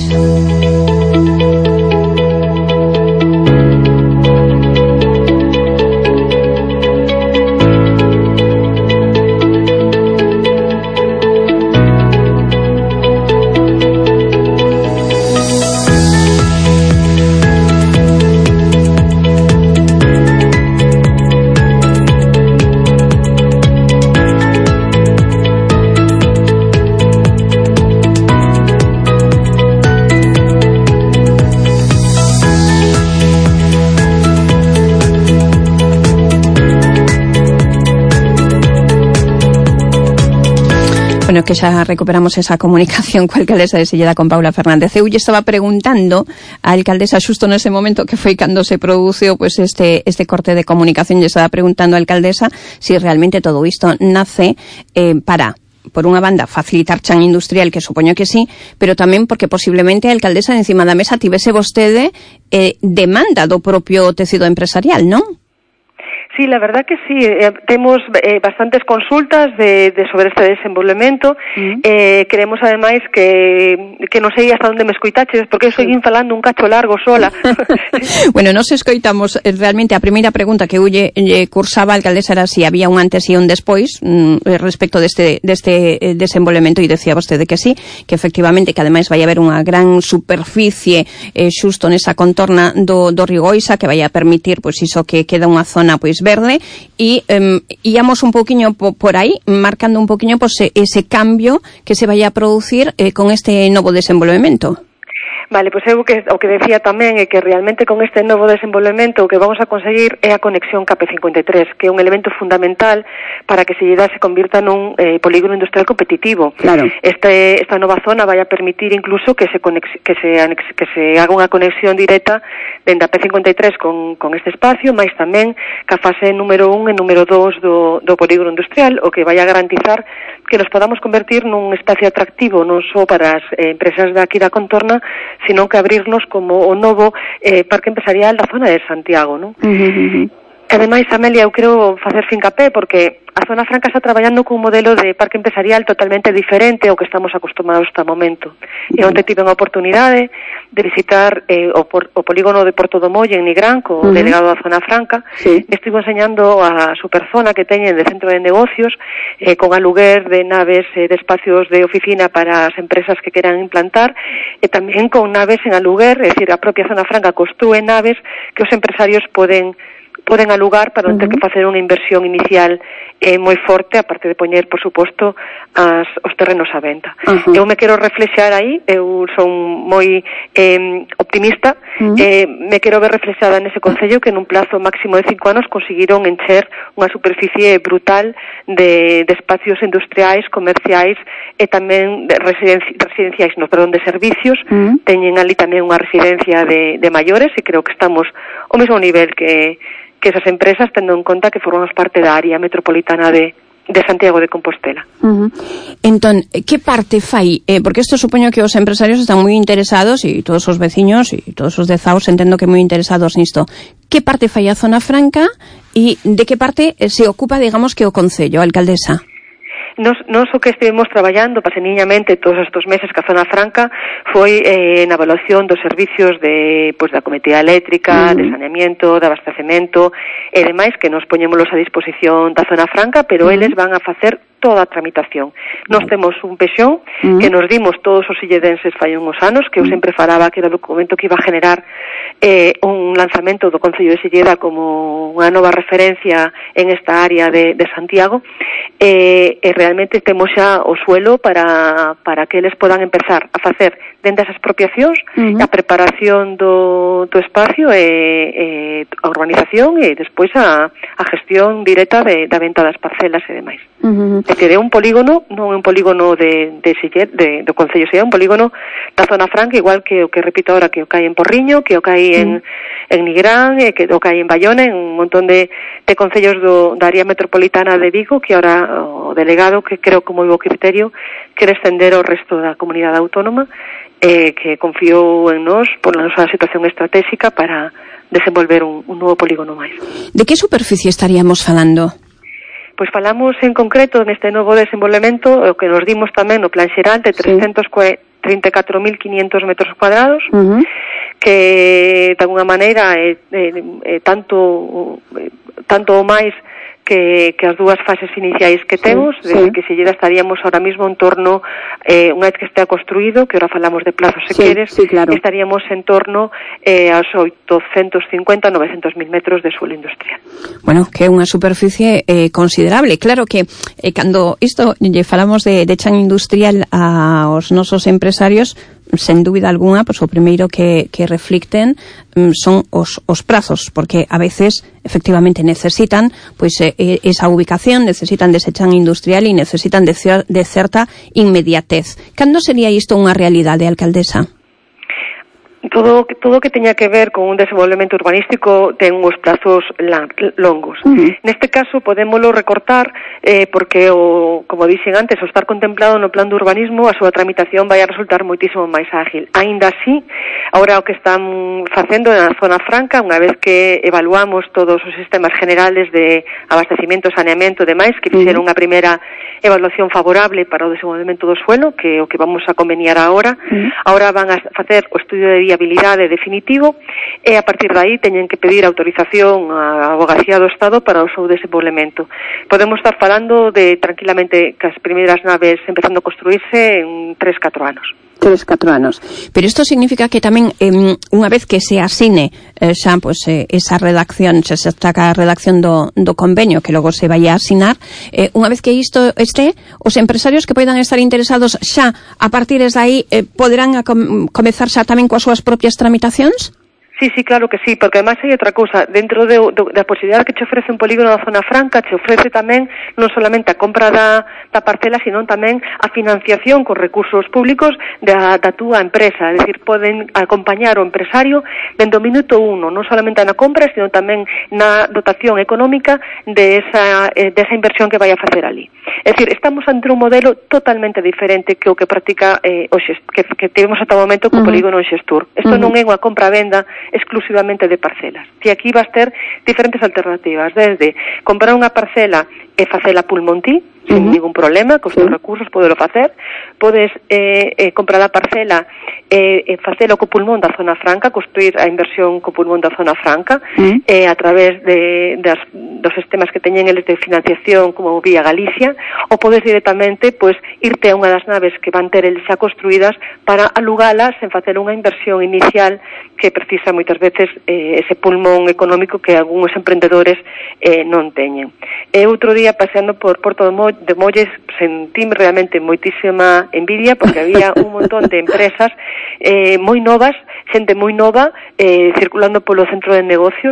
Bueno, que xa recuperamos esa comunicación coa alcaldesa de Silleda, con Paula Fernández. Eu lle estaba preguntando a alcaldesa xusto nese momento que foi cando se produciu pues, este, este corte de comunicación, lle estaba preguntando a alcaldesa si realmente todo isto nace eh, para, por unha banda, facilitar chan industrial, que supoño que sí, pero tamén porque posiblemente a alcaldesa encima da mesa tivese vostede eh, demanda do propio tecido empresarial, non? Sí, la verdad que sí, eh, temos eh, bastantes consultas de, de sobre este desenvolvemento. Uh-huh. eh, queremos ademais que que non sei hasta onde me escoitaches, porque eu seguín falando un cacho largo sola. Bueno, nos escoitamos eh, realmente a primeira pregunta que eu lle, lle cursaba a alcaldesa era si había un antes e un despois mm, respecto deste, deste eh, desenvolvemento, e decía vostede que sí, que efectivamente que ademais vai haber unha gran superficie eh, xusto nesa contorna do, do Río Oisa, que vai a permitir pois iso que queda unha zona pois verde y um, íamos un poquinho po, por aí, marcando un poquinho pues, ese cambio que se vaya a producir eh, con este novo desenvolvemento. Vale, pois eu que, o que decía tamén é que realmente con este novo desenvolvemento o que vamos a conseguir é a conexión K P cincuenta e tres, que é un elemento fundamental para que Silleda se convirta nun eh, polígono industrial competitivo. Claro. Este, esta nova zona vai a permitir incluso que se, conex, que se, anex, que se haga unha conexión directa dende a P cincuenta e tres con, con este espacio, máis tamén que a fase número un e número dos do, do polígono industrial, o que vai a garantizar que nos podamos convertir nun espacio atractivo non só para as eh, empresas de aquí da contorna, sino que abrirnos como o novo eh, parque empresarial da zona de Santiago, non? Uh-huh, uh-huh. Ademais, Amelia, eu quero facer fincapé porque a Zona Franca está traballando cun modelo de parque empresarial totalmente diferente ao que estamos acostumados hasta o momento. E onde tive a oportunidade de visitar eh, o, por, o polígono de Porto do Molle en Nigrán, co uh-huh. delegado da Zona Franca, sí. Me estivo enseñando a superzona que teñen de centro de negocios, eh, con aluguer de naves eh, de espacios de oficina para as empresas que queran implantar, e tamén con naves en aluguer, é dicir, a propia Zona Franca construe naves que os empresarios poden poden alugar para non ter que facer unha inversión inicial eh, moi forte, aparte de poñer, por suposto, as, os terrenos á venta. Uh-huh. Eu me quero reflexar aí, eu son moi eh, optimista, uh-huh. eh, me quero ver reflexada nese concello que nun plazo máximo de cinco anos conseguiron encher unha superficie brutal de, de espacios industriais, comerciais e tamén de residenci, residenciais, no, perdón, de servicios. Uh-huh. Teñen ali tamén unha residencia de, de maiores e creo que estamos ao mesmo nivel que que esas empresas, tendo en conta que formamos parte da área metropolitana de, de Santiago de Compostela. Uh-huh. Entón, que parte fai? Eh, porque isto supoño que os empresarios están moi interesados e todos os veciños e todos os dezaos entendo que moi interesados nisto. Que parte fai a Zona Franca e de que parte se ocupa, digamos, que o Concello, a alcaldesa? Nos, nos o que estivemos traballando paseniñamente todos estes meses que a Zona Franca foi eh, na evaluación dos servicios de, pues, da cometida eléctrica, uh-huh. de saneamiento, de abastecemento e demais que nos poñémolos a disposición da Zona Franca, pero uh-huh. eles van a facer toda a tramitación. Nos temos un pexón uh-huh. que nos dimos todos os silledenses fai uns anos, que eu sempre falaba que era o documento que iba a generar eh, un lanzamento do Concello de Silleda como unha nova referencia en esta área de, de Santiago, e, e realmente temos xa o suelo para, para que eles podan empezar a facer dende as expropiacións uh-huh. a preparación do, do espacio e, e a urbanización e despois a, a gestión directa de, da venta das parcelas e demais. Uh-huh. É que é un polígono, non é un polígono de, de, Sillet, de do Concello, é un polígono da Zona Franca, igual que o que repito ahora, que o que hai en Porriño, que o que hai en, uh-huh. en Nigrán, e que o que hai en Bayona, en un montón de, de concellos do, da área metropolitana de Vigo, que ahora o delegado, que creo como moi bo criterio, quere extender ao resto da comunidade autónoma, eh, que confiou en nós por a nosa situación estratégica para desenvolver un, un novo polígono máis. De que superficie estaríamos falando? Pois falamos en concreto neste novo desenvolvemento, o que nos dimos tamén no plan xeral de trescentos trinta e catro mil quinientos metros cuadrados, uh-huh. que de alguna maneira é, é, é tanto tanto ou máis que, que as dúas fases iniciais que temos, sí, desde sí. que Silleda estaríamos ahora mismo en torno, eh, unha vez que estea construído, que ahora falamos de plazos se sí, queres, sí, claro. estaríamos en torno eh, aos oitocentos cincuenta a novecentos mil metros de suelo industrial. Bueno, que é unha superficie eh, considerable. Claro que eh, cando isto lle falamos de, de chan industrial aos nosos empresarios, sen dúbida alguna, pois o primeiro que, que reflicten um, son os, os prazos, porque a veces efectivamente necesitan pois eh, esa ubicación, necesitan dese chan industrial e necesitan de, de certa inmediatez. Cando sería isto unha realidade, alcaldesa? Todo todo que teña que ver con un desenvolvemento urbanístico ten uns plazos longos. Uh-huh. Neste caso podémolo recortar eh, porque o, como dixen antes, o estar contemplado no plan de urbanismo, a súa tramitación vai a resultar moitísimo máis ágil. Aínda así, agora o que están facendo na Zona Franca, unha vez que evaluamos todos os sistemas generales de abastecimiento, saneamento e demais, que fixeron unha primeira evaluación favorable para o desenvolvemento do suelo, que é o que vamos a conveniar agora, uh-huh. agora van a facer o estudio de viabilidade definitivo e a partir de aí teñen que pedir autorización á Avogacía do Estado para o seu desenvolvemento. Podemos estar falando de tranquilamente que as primeiras naves empezando a construirse en tres, catro anos. Tres, catro anos. Pero isto significa que tamén eh, unha vez que se asine eh, xa pues, eh, esa redacción, xa se está a redacción do, do convenio que logo se vai a asinar, eh, unha vez que isto este, os empresarios que poidan estar interesados xa a partir de aí eh, poderán a com comezar xa tamén coas súas propias tramitacións? Sí, sí, claro que sí, porque además hai outra cousa, dentro de, de, da posibilidade que te ofrece un polígono na zona franca, te ofrece tamén non solamente a compra da, da parcela, sino tamén a financiación con recursos públicos da, da túa empresa, é dicir, poden acompañar o empresario dende o minuto uno, non solamente na compra, sino tamén na dotación económica de esa, de esa inversión que vai a facer ali. É dicir, estamos ante un modelo totalmente diferente que o que practica eh, o xest, que, que tivemos ata o momento co uh -huh. polígono Xestur. Isto uh -huh. non é unha compra-venda exclusivamente de parcelas. Ti aquí vas ter diferentes alternativas, desde comprar unha parcela e facela pulmón ti, sin uh -huh. ningún problema, cos teus sí. recursos podelo facer. Podes eh, eh, comprar a parcela e eh, facelo co pulmón da zona franca, construir a inversión co pulmón da zona franca, uh -huh. eh, a través de, das, dos sistemas que teñen eles de financiación como Vía Galicia, ou podes directamente pues, irte a unha das naves que van ter eles xa construídas para alugalas en facer unha inversión inicial que precisa moitas veces eh, ese pulmón económico que algúns emprendedores eh, non teñen. E outro día paseando por Porto de Molles sentíme realmente moitísima envidia porque había un montón de empresas eh, moi novas, xente moi nova eh, circulando polo centro de negocios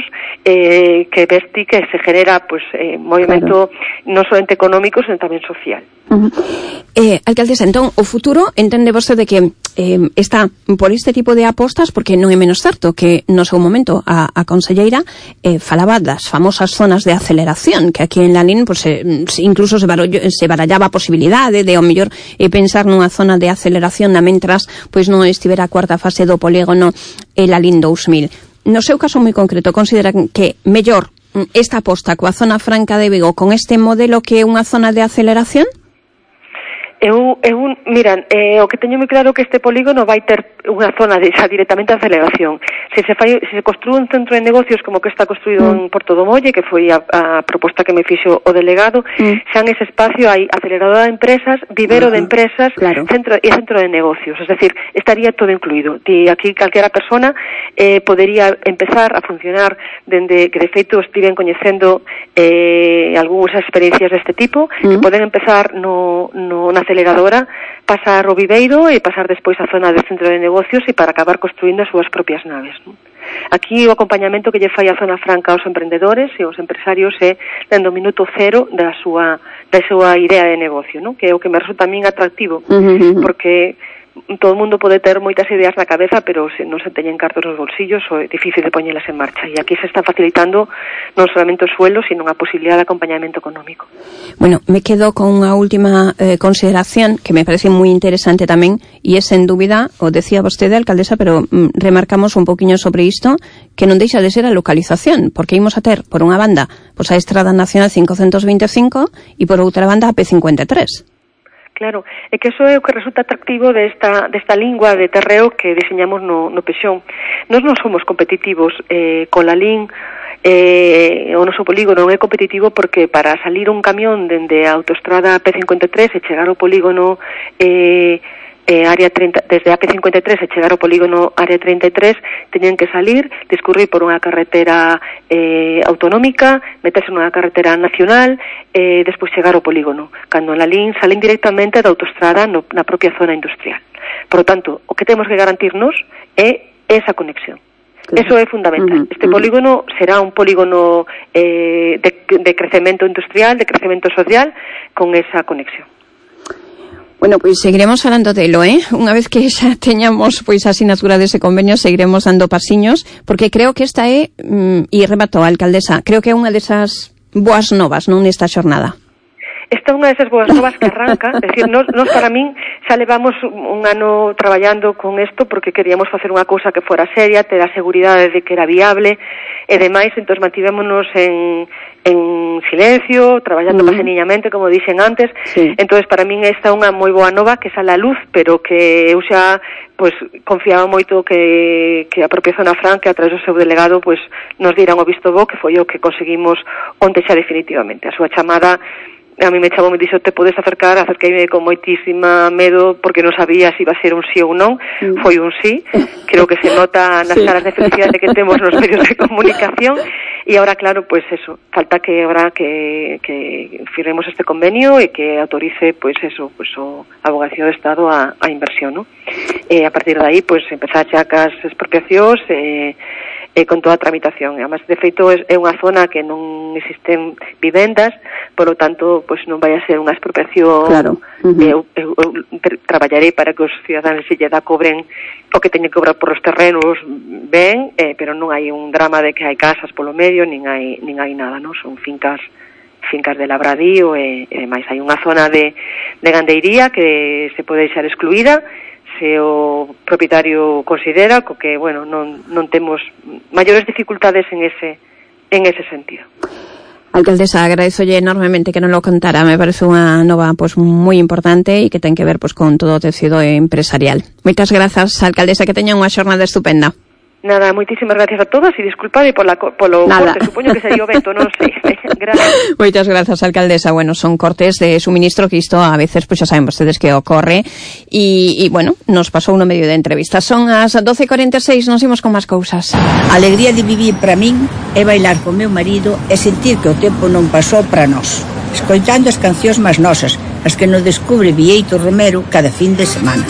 eh, que ves ti que se genera pues, eh, movimento claro. non solamente económico, sino tamén social. Uh -huh. eh, alcaldesa, entón, o futuro entende vostede que eh, está por este tipo de apostas porque non é menos certo que no seu momento a, a conselleira eh, falaba das famosas zonas de aceleración que aquí en Lalín pues, eh, incluso se, barallo, se barallaba a posibilidade de ao mellor eh, pensar nunha zona de aceleración na mentras pois non estivera a cuarta fase do polígono el Lalín dous mil. No seu caso moi concreto, consideran que mellor esta aposta coa zona franca de Vigo con este modelo que é unha zona de aceleración? Eu, eu, miran, eh, o que teño moi claro que este polígono vai ter unha zona de xa directamente de aceleración. Se se fai, se se construe un centro de negocios como que está construído mm. en Porto do Molle, que foi a, a proposta que me fixo o delegado, mm. xa en ese espacio hai aceleradora de empresas, vivero uh -huh. de empresas, claro. centro e centro de negocios, es decir, estaría todo incluído. Ti aquí calquera persona eh, podería empezar a funcionar dende que de feito estiven coñecendo eh, algunhas experiencias deste tipo, mm. que poden empezar no, no na aceleradora, pasar o viveiro e pasar despois a zona de centro de negocios e para acabar construindo as súas propias naves. ¿No? Aquí o acompañamento que lle fai a zona franca aos emprendedores e aos empresarios é dando o minuto cero da súa, da súa idea de negocio, ¿no? Que é o que me resulta a min atractivo, uh -huh. porque todo o mundo pode ter moitas ideas na cabeza, pero se non se teñen cartos nos bolsillos é difícil de poñelas en marcha. E aquí se está facilitando non solamente o suelo, sino unha posibilidad de acompañamento económico. Bueno, me quedo con unha última eh, consideración que me parece moi interesante tamén, e é sen dúbida, o decía vostede, alcaldesa, pero mm, remarcamos un poquinho sobre isto, que non deixa de ser a localización, porque imos a ter, por unha banda, pois a Estrada Nacional cincocentos veinticinco e por outra banda a P cincuenta e tres. Claro, é que eso é o que resulta atractivo desta, desta lingua de terreo que diseñamos no, no Pexón. Nós non somos competitivos eh, con Lalín, eh, o noso polígono non é competitivo porque para salir un camión dende a autoestrada P cincuenta e tres e chegar ao polígono eh, eh, área treinta, desde a P cincuenta e tres e chegar ao polígono área treinta e tres teñen que salir, discurrir por unha carretera eh, autonómica, meterse nunha carretera nacional e eh, despois chegar ao polígono. Cando en Lalín salen directamente da autoestrada no, na propia zona industrial. Por lo tanto, o que temos que garantirnos é esa conexión. Claro. Eso é fundamental. Uh -huh. Este polígono será un polígono eh, de, de crecemento industrial, de crecemento social, con esa conexión. Bueno, pois seguiremos falando delo, eh? Unha vez que xa teñamos pois a asinatura dese convenio, seguiremos dando pasiños, porque creo que esta é, mm, e remato, alcaldesa, creo que é unha desas boas novas, non, nesta xornada. Esta é unha desas boas novas que arranca, é dicir, nos, nos para min xa levamos un ano traballando con isto porque queríamos facer unha cousa que fora seria, ter a seguridade de que era viable e demais, entón mantivémonos en, en silencio, traballando uh -huh. paseniñamente, como dixen antes. Sí. Entón, para min esta é unha moi boa nova que sale a luz, pero que eu xa pues confiaba moito que, que a propia Zona Franca, a través do seu delegado, pues nos dieran o visto bo, que foi o que conseguimos onte xa definitivamente. A súa chamada a mí me chamou, me dixo, te podes acercar, acerqueime con moitísima medo porque non sabía se iba a ser un sí ou non. Mm. Foi un sí, creo que se nota nas sí. caras de felicidade que temos nos medios de comunicación. E agora, claro, pues eso, falta que ahora que, que firmemos este convenio e que autorice, pues eso, pues o Avogacía do Estado a, a inversión, ¿no? E a partir de aí, pues empezar xa cas expropiacións e eh, con toda a tramitación. Además, de feito, é, é unha zona que non existen vivendas, por lo tanto, pues non vai a ser unha expropiación. Claro. Uh-huh. eu, eu, eu traballarei para que os ciudadanos de Lleida cobren o que teñen que cobrar por os terrenos ben, eh, pero non hai un drama de que hai casas polo medio, nin hai, nin hai nada, non? Son fincas fincas de labradío e, e demais. Hai unha zona de, de gandeiría que se pode deixar excluída se o propietario considera, co que, bueno, non, non temos maiores dificultades en ese en ese sentido. Alcaldesa, agradezolle enormemente que non lo contara, me parece unha nova pues, moi importante e que ten que ver pues, con todo o tecido empresarial. Moitas grazas, alcaldesa, que teña unha xornada estupenda. Nada, moitísimas gracias a todos e disculpade por la, polo Nada. corte, supoño que sería o vento, non sei. Gracias. Moitas grazas, alcaldesa. Bueno, son cortes de suministro que isto a veces, pois pues, xa saben vostedes que ocorre e, e bueno, nos pasou no medio de entrevista. Son as doce e cuarenta e seis, nos imos con máis cousas. A alegría de vivir para min é bailar con meu marido e sentir que o tempo non pasou para nós, escoitando as cancións máis nosas, as que nos descubre Bieito Romero cada fin de semana.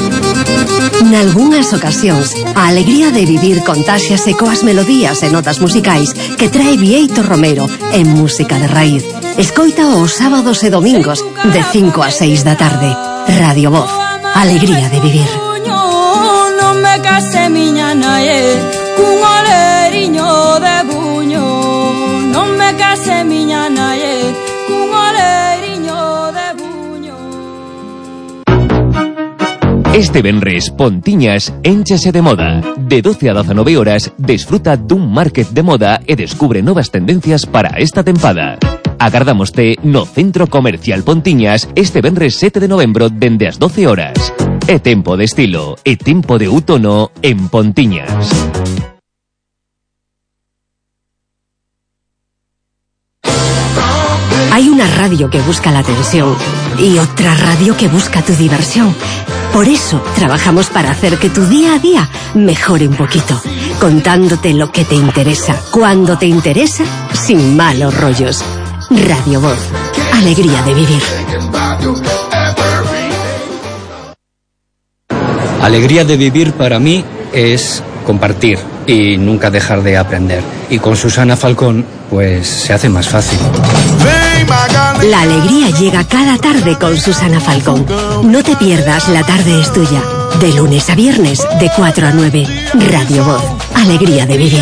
Nalgúnas ocasións, a alegría de vivir contáxiase coas melodías e notas musicais que trae Bieito Romero en música de raíz. Escoita os sábados e domingos de cinco a seis da tarde. Radio Voz, alegría de vivir. Non me case miña nae, cun oleriño de buño. Non me case miña nae, cun oleriño de buño. Este venres, Pontiñas énchase de moda. De doce a dezanove horas, desfruta dun market de moda e descubre novas tendencias para esta tempada. Agardámoste no Centro Comercial Pontiñas este venres sete de novembro dende as doce horas. É tempo de estilo, é tempo de outono en Pontiñas. Hay una radio que busca la atención y otra radio que busca tu diversión. Por eso trabajamos para hacer que tu día a día mejore un poquito, contándote lo que te interesa, cuando te interesa, sin malos rollos. Radio Voz, alegría de vivir. Alegría de vivir para mí es compartir y nunca dejar de aprender. Y con Susana Falcón, pues se hace más fácil. La alegría llega cada tarde con Susana Falcón. No te pierdas La Tarde es Tuya. De lunes a viernes, de cuatro a nueve. Radio Voz, alegría de vivir.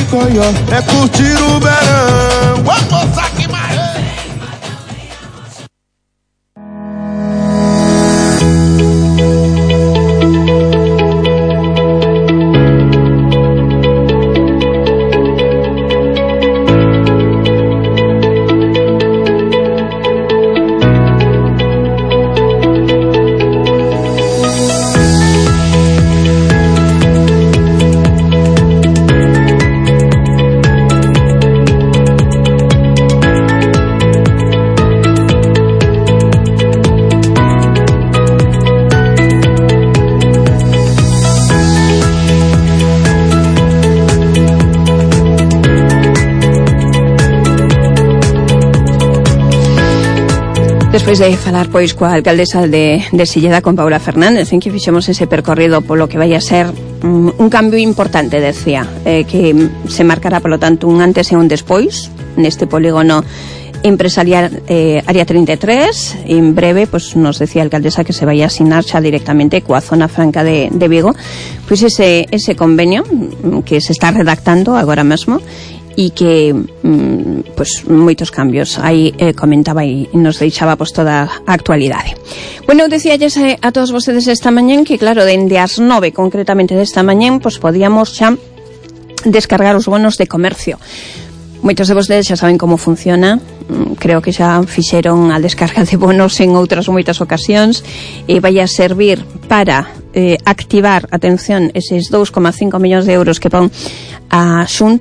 Despois de falar pois coa alcaldesa de, de Silleda, con Paula Fernández, en que fixemos ese percorrido polo que vai a ser um, un cambio importante, decía, eh, que se marcará, polo tanto, un antes e un despois neste polígono empresarial eh, Área treinta e tres. En breve, pues, nos decía a alcaldesa que se vai a asinar xa directamente coa zona franca de, de Vigo, pois ese, ese convenio que se está redactando agora mesmo e que mm, pues, moitos cambios aí eh, comentaba e nos deixaba pues, toda a actualidade. Bueno, decíalles eh, a todos vostedes esta mañén que claro, dende as nove concretamente desta mañén, pues podíamos xa descargar os bonos de comercio. Moitos de vostedes xa saben como funciona, creo que xa fixeron a descarga de bonos en outras moitas ocasións e vai a servir para eh, activar, atención, eses dous coma cinco millóns de euros que pon a Xunta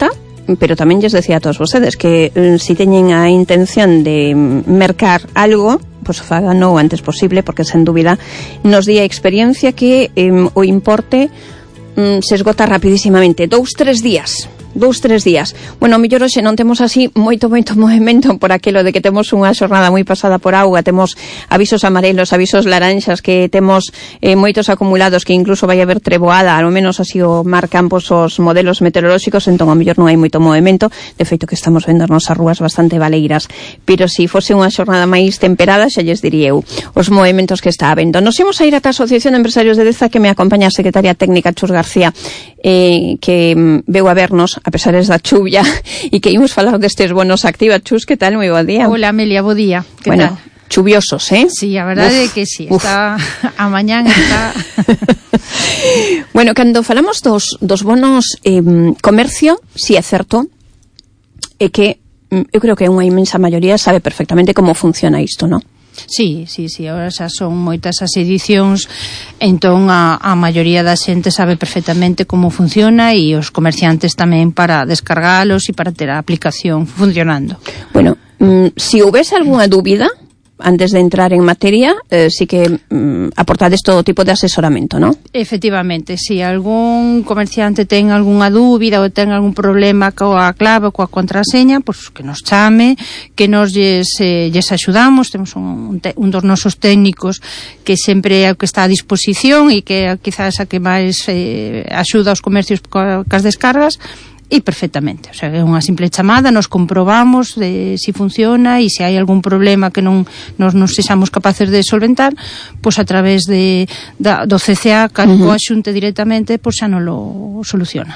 pero tamén lles decía a todos vostedes que eh, si teñen a intención de mercar algo, pois pues fagan o antes posible, porque sen dúbida nos di a experiencia que eh, o importe mm, se esgota rapidísimamente, dous, tres días dous, tres días. Bueno, ao mellor hoxe non temos así moito, moito movimento por aquilo de que temos unha xornada moi pasada por auga, temos avisos amarelos, avisos laranxas, que temos eh, moitos acumulados, que incluso vai haber treboada, ao menos así o marcan pois, os modelos meteorolóxicos, entón ao mellor non hai moito movimento, de feito que estamos vendo as nosas rúas bastante baleiras, pero se si fose unha xornada máis temperada, xa lles diría eu os movimentos que está habendo. Nos imos a ir ata a Asociación de Empresarios de Deza, que me acompaña a secretaria técnica Chus García, eh, que mm, veu a vernos a pesares da chuvia e que imos falar destes bonos Activa. Chus, que tal? Moi bo día. Hola, Amelia, bo día. Que bueno, tal? Chuviosos, eh? Sí, a verdade é que sí. Está a mañán está Bueno, cando falamos dos, dos bonos eh, comercio, si é certo é que eu creo que unha inmensa maioría sabe perfectamente como funciona isto, non? Sí, sí, sí, ahora xa son moitas as edicións, entón a, a maioría da xente sabe perfectamente como funciona e os comerciantes tamén para descargalos e para ter a aplicación funcionando. Bueno, mm, si houvese algunha dúbida antes de entrar en materia, eh, sí que mm, aportades todo tipo de asesoramento, ¿no? Efectivamente, si algún comerciante ten algunha dúbida ou ten algún problema coa clave ou coa contraseña, pois que nos chame, que nos lles, eh, lles axudamos. Temos un, un dos nosos técnicos que sempre é o que está a disposición e que é quizás a que máis eh, axuda aos comercios coa, coas descargas. E perfectamente, o sea, é unha simple chamada, nos comprobamos de si funciona e se hai algún problema que non nos, nos sexamos capaces de solventar, pois a través de, da, do C C A, que uh-huh. coaxunte directamente, pois xa non lo soluciona.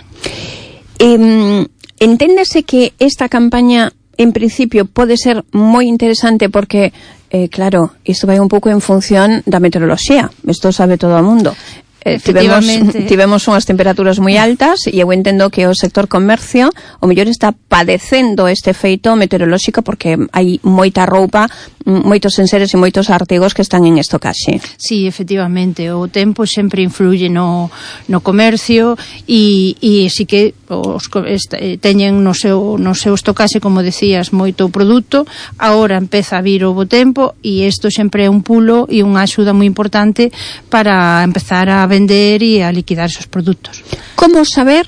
Eh, enténdese que esta campaña en principio pode ser moi interesante porque, eh, claro, isto vai un pouco en función da meteoroloxía, isto sabe todo o mundo. Eh, tivemos, tivemos unhas temperaturas moi altas e eu entendo que o sector comercio o mellor está padecendo este feito meteorolóxico porque hai moita roupa, moitos enseres e moitos artigos que están en estocaxe. Sí, efectivamente, o tempo sempre influye no, no comercio e, e si que os, est, teñen no seu, no seu estocaxe, como decías, moito produto, agora empeza a vir o bo tempo e isto sempre é un pulo e unha axuda moi importante para empezar a vender e a liquidar esos produtos. Como saber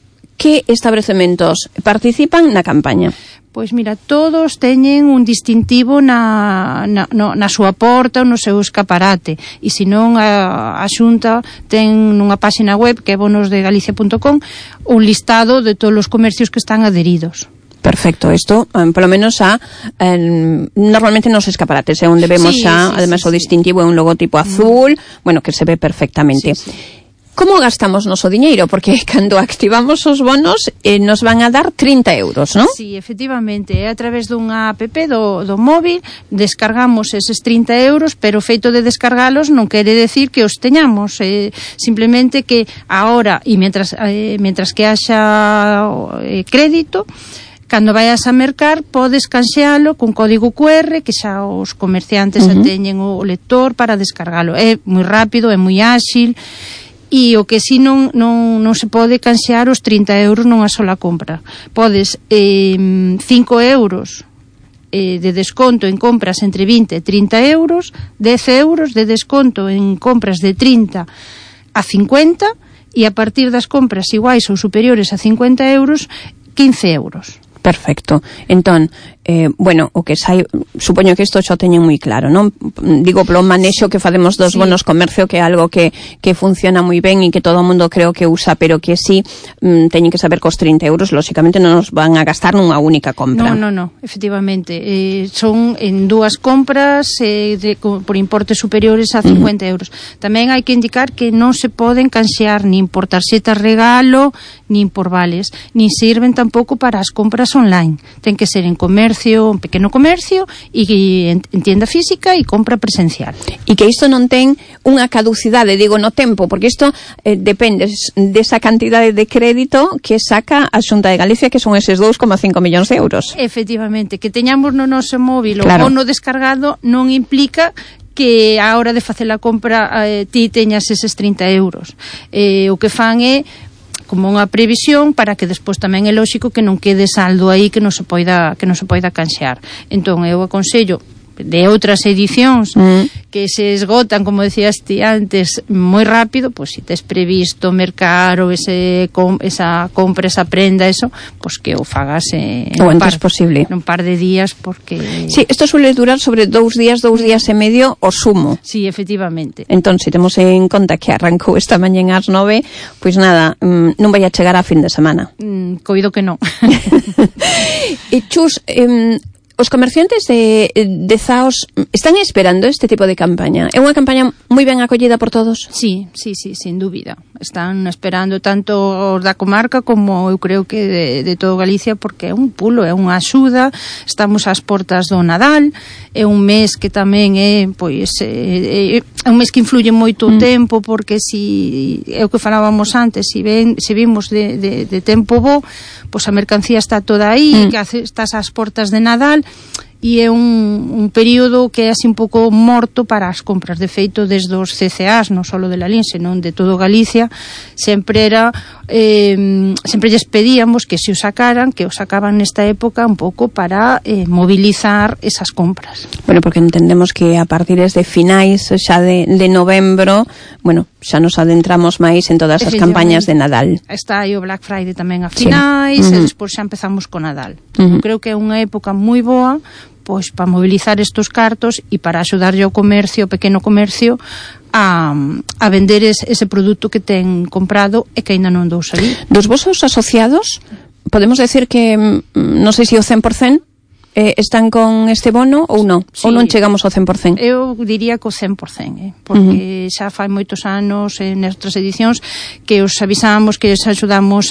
que establecementos participan na campaña? Pois mira, todos teñen un distintivo na, na, no, na súa porta ou no seu escaparate e se non a, a Xunta ten nunha páxina web que é bonos de galicia punto com un listado de todos os comercios que están adheridos. Perfecto, isto, um, polo menos a um, normalmente nos escaparates é onde vemos sí, xa, sí, además sí, o distintivo é un logotipo azul, mm. bueno, que se ve perfectamente. Sí, sí. Como gastamos noso diñeiro? Porque cando activamos os bonos eh, nos van a dar trinta euros, non? Sí, efectivamente, é a través dunha app do, do móvil, descargamos eses trinta euros, pero o feito de descargalos non quere decir que os teñamos, eh, simplemente que ahora, e mientras, eh, mientras que haxa eh, crédito, cando vayas a mercar, podes canxealo con código cu erre, que xa os comerciantes uh-huh. teñen o lector para descargalo. É moi rápido, é moi áxil, e o que si non, non, non se pode canxear os trinta euros nunha sola compra. Podes eh, cinco euros eh, de desconto en compras entre vinte e trinta euros, dez euros de desconto en compras de trinta a cincuenta, e a partir das compras iguais ou superiores a cincuenta euros, quince euros. Perfecto. Entón, eh, bueno, o que sai, supoño que isto xa teñen moi claro, non? Digo, polo manexo que facemos dos sí. bonos comercio, que é algo que, que funciona moi ben e que todo o mundo creo que usa, pero que sí mm, teñen que saber que os trinta euros, lóxicamente, non nos van a gastar nunha única compra. Non, non, non, efectivamente. Eh, son en dúas compras eh, de, por importes superiores a cincuenta uh-huh. euros. Tamén hai que indicar que non se poden canxear nin por tarxetas regalo, nin por vales, nin sirven tampouco para as compras online. Ten que ser en comercio, en pequeno comercio e en, en tienda física e compra presencial. E que isto non ten unha caducidade, digo, no tempo, porque isto eh, depende desa cantidade de crédito que saca a Xunta de Galicia, que son eses dous coma cinco millóns de euros. Efectivamente, que teñamos no noso móvil claro. o bono descargado non implica que a hora de facer a compra eh, ti teñas eses trinta euros. Eh, o que fan é como unha previsión para que despois tamén é lóxico que non quede saldo aí que non se poida que non se poida canxear. Entón eu aconsello de outras edicións mm. que se esgotan, como decías ti antes, moi rápido, pois se tes previsto mercar ou ese, com, esa compra, esa prenda, eso, pois que o fagas eh, o antes posible. Un par de días, porque... Sí, isto suele durar sobre dous días, dous días e medio o sumo. Sí, efectivamente. Entón, se temos en conta que arrancou esta mañá ás nove, pois nada, mm, non vai a chegar a fin de semana. Mm, coido que non. E Chus, eh, os comerciantes de, de Zaos están esperando este tipo de campaña? É unha campaña moi ben acollida por todos? Sí, sí, sí, sin dúbida. Están esperando tanto os da comarca como eu creo que de, de todo Galicia, porque é un pulo, é unha axuda. Estamos ás portas do Nadal, é un mes que tamén é, pois, é, é un mes que influye moito o mm. tempo, porque si é o que falábamos antes, si, ven, si vimos de, de, de tempo bo, pois a mercancía está toda aí, mm. que hace, estás ás portas de Nadal, e é un, un período que é así un pouco morto para as compras. De feito, desde os C C As, non só de Lalín, senón de todo Galicia, sempre era eh, sempre lles pedíamos que se o sacaran, que o sacaban nesta época un pouco para eh, mobilizar esas compras. Bueno, porque entendemos que a partir de finais xa de, de novembro, bueno, xa nos adentramos máis en todas as campañas de Nadal. Está aí o Black Friday tamén a finais, sí. uh-huh. e despois xa empezamos con Nadal. Uh-huh. Creo que é unha época moi boa pois para mobilizar estos cartos e para axudarlle ao comercio, ao pequeno comercio, a, a vender ese, ese produto que ten comprado e que aínda non dou salir. Dos vosos asociados, podemos decir que, non sei se o cen por cento eh, están con este bono ou non? Sí. Ou non chegamos ao cen por cento? Eu diría que o cen por cento, eh, porque uh-huh. xa fai moitos anos en outras edicións que os avisamos, que os axudamos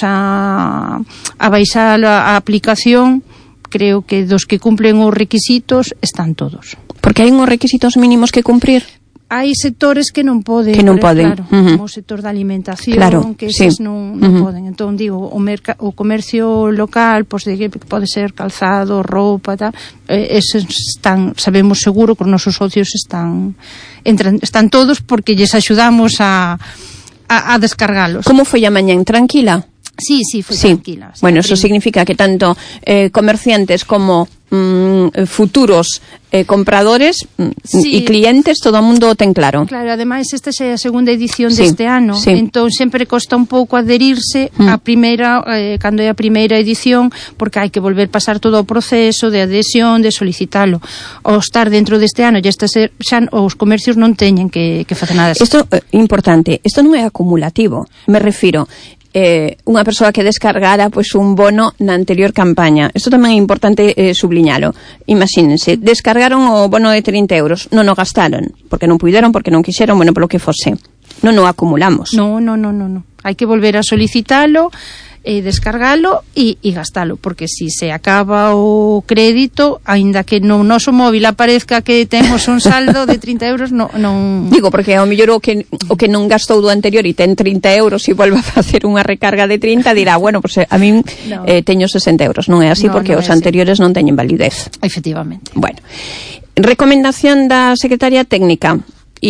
a, a baixar a, a aplicación. Creo que dos que cumplen os requisitos están todos. Porque hai uns requisitos mínimos que cumprir? Hai sectores que non poden, que non poden. Claro, uh-huh. como o sector da alimentación, claro, que eses sí. non, non uh-huh. poden. Entón, digo, o, merca, o comercio local, pois de que pode ser calzado, roupa, tal, eh, eses están, sabemos seguro que os nosos socios están entran, están todos porque lles axudamos a, a, a descargalos. Como foi a mañá? Tranquila? Sí, sí, foi sí. tranquila. Sí, bueno, eso significa que tanto eh, comerciantes como mm, futuros eh, compradores sí. e clientes, todo o mundo o ten claro. Claro, ademais esta é a segunda edición sí. deste ano, sí. entón sempre costa un pouco adherirse mm. a primeira, eh, cando é a primeira edición, porque hai que volver pasar todo o proceso de adhesión, de solicitalo. Ao estar dentro deste ano, xa, xa os comercios non teñen que, que facer nada. Isto é eh, importante, isto non é acumulativo, me refiro. Eh, unha persoa que descargara pois un bono na anterior campaña. Isto tamén é importante eh, subliñalo. Imagínense, descargaron o bono de trinta euros, non o gastaron, porque non puideron, porque non quixeron, bueno, polo que fose. Non o acumulamos. No, no, no, no, no. Hai que volver a solicitalo, eh, descargalo e, e gastalo, porque si se acaba o crédito, aínda que no noso móvil aparezca que temos un saldo de trinta euros, no, non... Digo, porque ao mellor o que, o que non gastou do anterior e ten trinta euros e volve a facer unha recarga de trinta, dirá, bueno, pues a min no. eh, teño sesenta euros. Non é así, no, porque no os anteriores así. Non teñen validez. Efectivamente. Bueno, recomendación da Secretaría Técnica.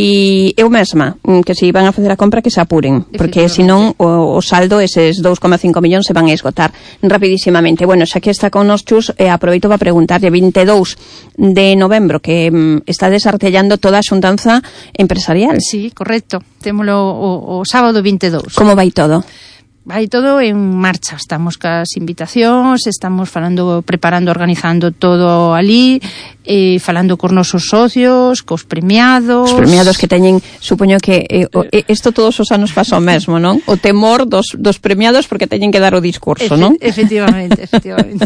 E eu mesma, que se iban a facer a compra que se apuren, porque senón o, o saldo, eses dous coma cinco millóns se van a esgotar rapidísimamente. Bueno, xa que está con nos Chus, eh, aproveito para preguntarlle, vinte e dous de novembro, que mm, está desartellando toda a xuntanza empresarial. Sí, correcto, témolo o, o sábado vinte e dous. Como vai todo? Vai todo en marcha, estamos cas invitacións, estamos falando, preparando, organizando todo ali, eh, falando cos nosos socios, cos premiados. Os premiados que teñen, supoño que eh, o, eh, isto todos os anos pasa o mesmo, non? O temor dos, dos premiados porque teñen que dar o discurso, Efe, non? Efectivamente, efectivamente.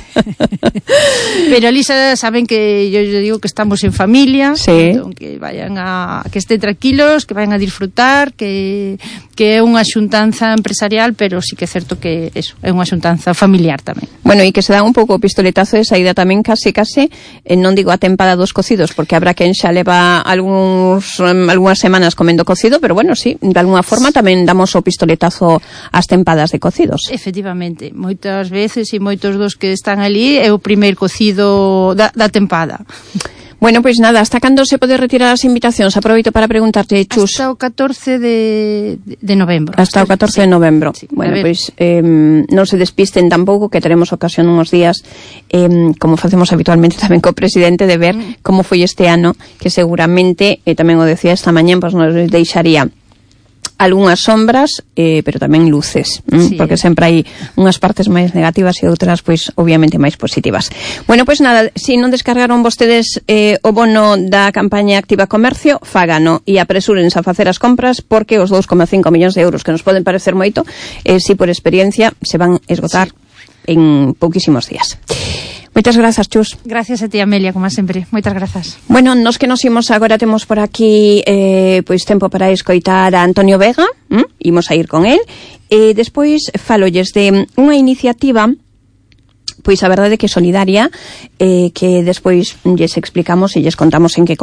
Pero ali saben que yo, yo digo que estamos en familia, sí. Entón, que vayan a, que estén tranquilos, que vayan a disfrutar, que, que é unha xuntanza empresarial, pero sí que é certo que eso, é unha xuntanza familiar tamén. Bueno, e que se dá un pouco o pistoletazo de saída tamén case case, eh, non digo a tempada dos cocidos, porque habrá quen xa leva algúns, um, algunhas semanas comendo cocido, pero bueno, sí, de alguna forma tamén damos o pistoletazo ás tempadas de cocidos. Efectivamente, moitas veces e moitos dos que están ali é o primeiro cocido da, da tempada. Bueno, pois pues nada, hasta cando se pode retirar as invitacións? Aproveito para preguntarte, Chus. Hasta o catorce de, de novembro. Hasta o catorce sí. de novembro. Sí, bueno, pois pues, eh, non se despisten tampouco, que teremos ocasión uns días, eh, como facemos habitualmente tamén co presidente, de ver mm. como foi este ano, que seguramente, e eh, tamén o decía esta mañá, pois pues nos deixaría algunhas sombras, eh, pero tamén luces, sí. porque sempre hai unhas partes máis negativas e outras, pois, obviamente máis positivas. Bueno, pois nada, se non descargaron vostedes eh, o bono da campaña Activa Comercio, fágano e apresúrense a facer as compras, porque os dous coma cinco millóns de euros, que nos poden parecer moito, eh, si por experiencia se van esgotar sí. en pouquísimos días. Moitas grazas, Chus. Gracias a ti, Amelia, como sempre. Moitas grazas. Bueno, nos que nos imos agora, temos por aquí eh, pois tempo para escoitar a Antonio Vega, ¿m? Imos a ir con él, e despois falolles de unha iniciativa, pois a verdade que solidaria, eh, que despois lles explicamos e lles contamos en que